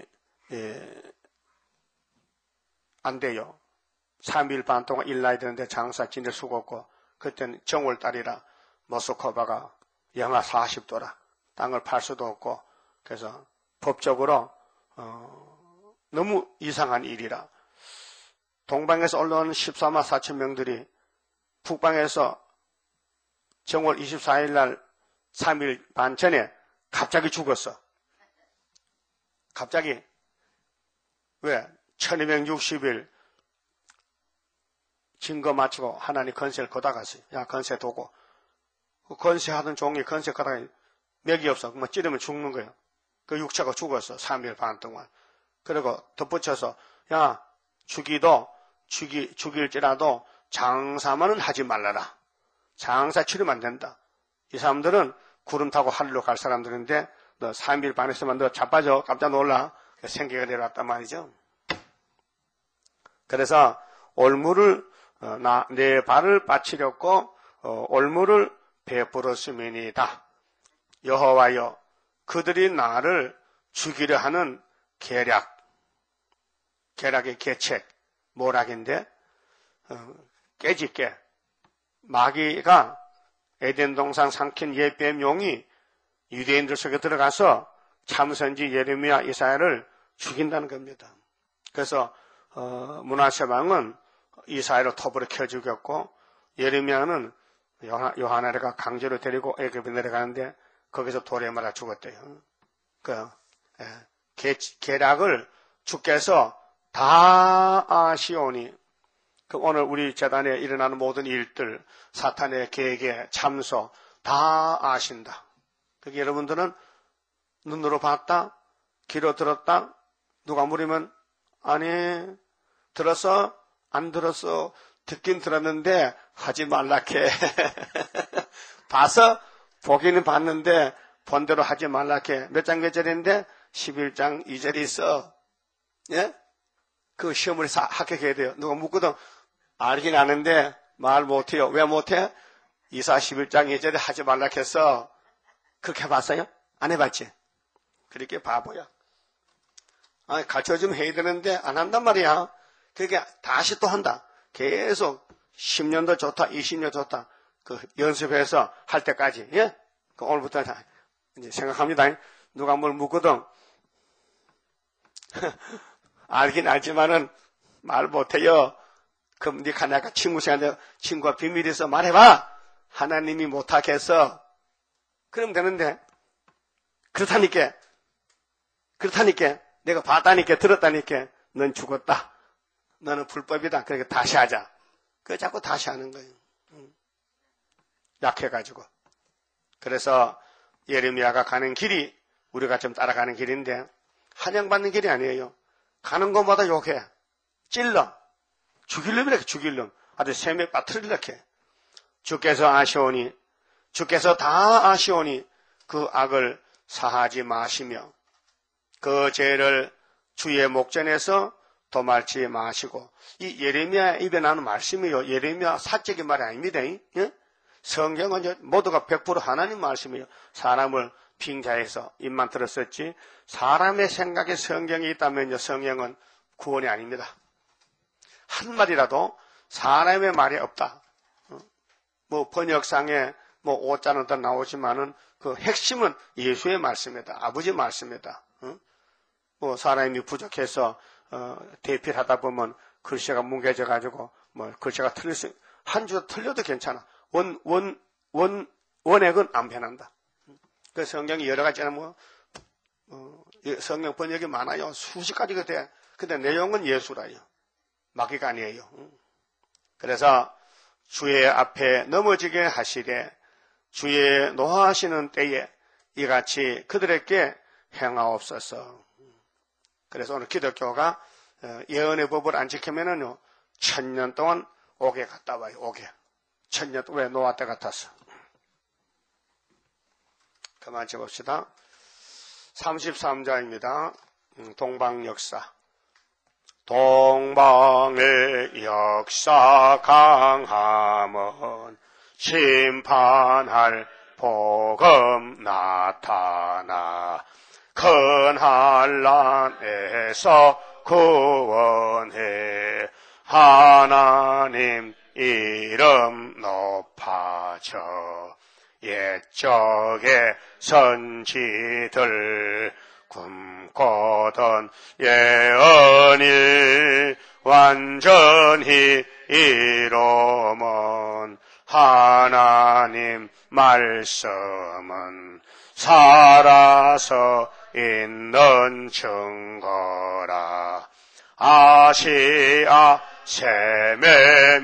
안 돼요. 3일 반 동안 일나야 되는데 장사 지낼 수가 없고, 그때는 정월달이라 모스크바가 영하 40도라 땅을 팔 수도 없고, 그래서 법적으로 너무 이상한 일이라 동방에서 올라온 14만 4천 명들이 북방에서 정월 24일 날 3일 반 전에 갑자기 죽었어. 갑자기. 왜? 1260일 증거 마치고 하나님 건세를 거다갔어요. 야, 건세 도고. 그 건세하던 종이 건세 거다가 맥이 없어. 뭐 찌르면 죽는 거예요. 그 육체가 죽었어. 3일 반 동안. 그리고 덧붙여서, 야, 죽일지라도 장사만은 하지 말라라. 장사 치르면 안 된다. 이 사람들은 구름 타고 하늘로 갈 사람들인데, 너 3일 반에서만 너 자빠져. 깜짝 놀라. 생계가 내려왔단 말이죠. 그래서 올무를 내 발을 빠치렸고 올무를 베풀었음이니이다. 여호와여, 그들이 나를 죽이려 하는 계략의 계책, 모락인데 깨짓게 마귀가 에덴 동산 삼킨 옛뱀 용이 유대인들 속에 들어가서 참선지 예레미야 이사야를 죽인다는 겁니다. 그래서 므낫세 왕은 이사야를 톱으로 켜 죽였고, 예레미야는 요하나가 강제로 데리고 애굽에 내려가는데 거기서 돌에 맞아 죽었대요. 계략을 주께서 다 아시오니, 오늘 우리 재단에 일어나는 모든 일들, 사탄의 계획에 참소 다 아신다. 그게 여러분들은 눈으로 봤다, 귀로 들었다, 누가 물으면 아니 들었어? 안 들었어? 듣긴 들었는데 하지 말라케. 봐서 보기는 봤는데 본대로 하지 말라케. 몇 장 몇 절인데 11장 2절이 있어. 예? 그 시험을 합격해야 돼요. 누가 묻거든 알긴 아는데 말 못해요. 왜 못해? 이사 11장 2절에 하지 말라케 했어. 그렇게 해봤어요? 안 해봤지? 그렇게 바보야. 아니, 가르쳐주면 해야 되는데 안 한단 말이야. 그게 다시 또 한다. 계속 10년도 좋다, 20년 좋다. 그 연습해서 할 때까지. 예? 그 오늘부터 이제 생각합니다. 누가 뭘 묻거든 알긴 알지만은 말 못해요. 그럼 네가 내가 친구 생각하는데 친구가 비밀이 있어 말해봐. 하나님이 못하겠어. 그럼 되는데 그렇다니까 내가 봤다니까 들었다니까 넌 죽었다. 너는 불법이다. 그러니까 다시 하자. 그래 자꾸 다시 하는 거예요. 약해가지고. 그래서 예레미야가 가는 길이 우리가 좀 따라가는 길인데 환영받는 길이 아니에요. 가는 곳마다 욕해. 찔러. 죽일놈 이렇게 죽일놈. 아주 생명 빠뜨리려 해. 주께서 아시오니, 주께서 다 아시오니 그 악을 사하지 마시며 그 죄를 주의 목전에서 도말지 마시고. 이 예레미야 입에 나는 말씀이요. 예레미야 사적인 말이 아닙니다. 예? 성경은 모두가 100% 하나님 말씀이에요. 사람을 빙자해서 입만 들었었지 사람의 생각에 성경이 있다면 성경은 구원이 아닙니다. 한마디라도 사람의 말이 없다. 뭐 번역상에 뭐 오자는 더 나오지만은 그 핵심은 예수의 말씀이다. 아버지 말씀이다. 뭐 사람이 부족해서 대필하다 보면 글씨가 뭉개져 가지고 뭐 글씨가 틀렸어. 한 줄 틀려도 괜찮아. 원액은 안 변한다. 그 성경이 여러 가지 뭐 성경 번역이 많아요. 수십 가지가 돼. 근데 내용은 예수라요. 마귀가 아니에요. 그래서 주의 앞에 넘어지게 하시되 주의 노하시는 때에 이같이 그들에게 행하옵소서. 그래서 오늘 기독교가 예언의 법을 안 지키면은요 1000년 동안 옥에 갔다 와요. 옥에 1000년 동안 왜 노아 때 같았어. 그만 쳐봅시다. 33자입니다. 동방역사. 동방의 역사 강함은 심판할 복음 나타나 큰 한란에서 구원해 하나님 이름 높아져 옛적의 선지들 꿈꾸던 예언이 완전히 이루면 하나님 말씀은 살아서 있는 증거라. 아시아 셈의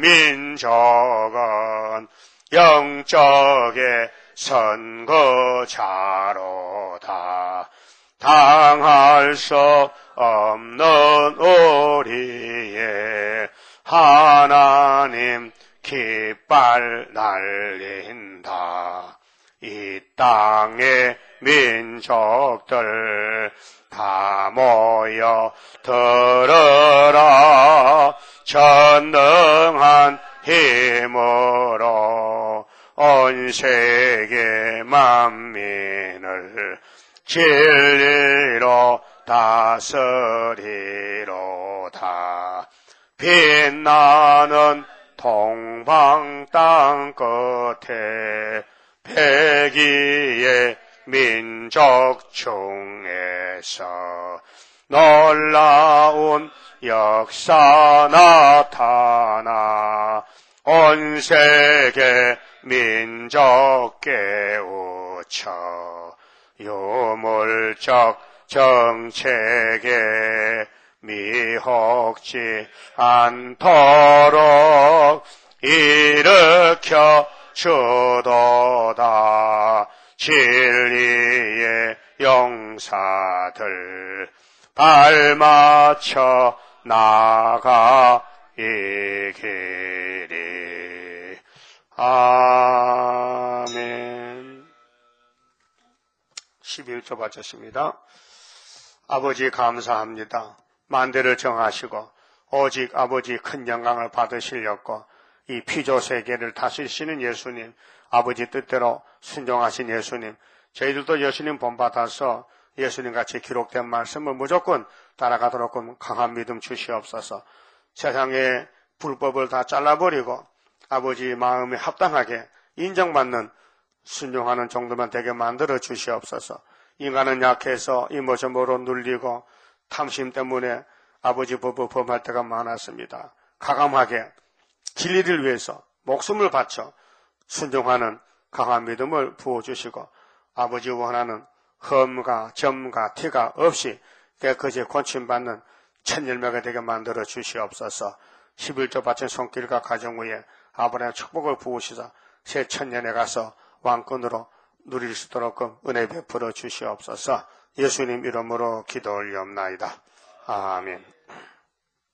민족은 영적의 선거자로다. 당할 수 없는 우리의 하나님 깃발 날린다. 이 땅의 민족들 다 모여 들으라. 전능한 힘으로 온 세계 만민을 진리로 다스리로다. 빛나는 동방 땅 끝에 백이의 민족 중에서 놀라운 역사 나타나 온 세계 민족 깨우쳐 유물적 정책에 미혹지 않도록 일으켜 주도다. 진리의 용사들 발맞춰 나가 이 길이. 아멘. 11조 바쳤습니다. 아버지 감사합니다. 만대를 정하시고 오직 아버지 큰 영광을 받으시려고 이 피조 세계를 다스리시는 예수님, 아버지 뜻대로 순종하신 예수님, 저희들도 예수님 본받아서 예수님같이 기록된 말씀을 무조건 따라가도록 강한 믿음 주시옵소서. 세상의 불법을 다 잘라버리고 아버지 마음에 합당하게 인정받는 순종하는 정도만 되게 만들어 주시옵소서. 인간은 약해서 이모저모로 눌리고 탐심 때문에 아버지 법을 범할 때가 많았습니다. 가감하게 진리를 위해서 목숨을 바쳐 순종하는 강한 믿음을 부어주시고 아버지 원하는 흠과 점과 티가 없이 깨끗이 고침받는 첫 열매가 되게 만들어 주시옵소서. 11조 바친 손길과 가정 위에 아브라함의 축복을 부으시사 새 천년에 가서 왕권으로 누릴 수 있도록 은혜 베풀어 주시옵소서. 예수님 이름으로 기도 올리옵나이다. 아멘.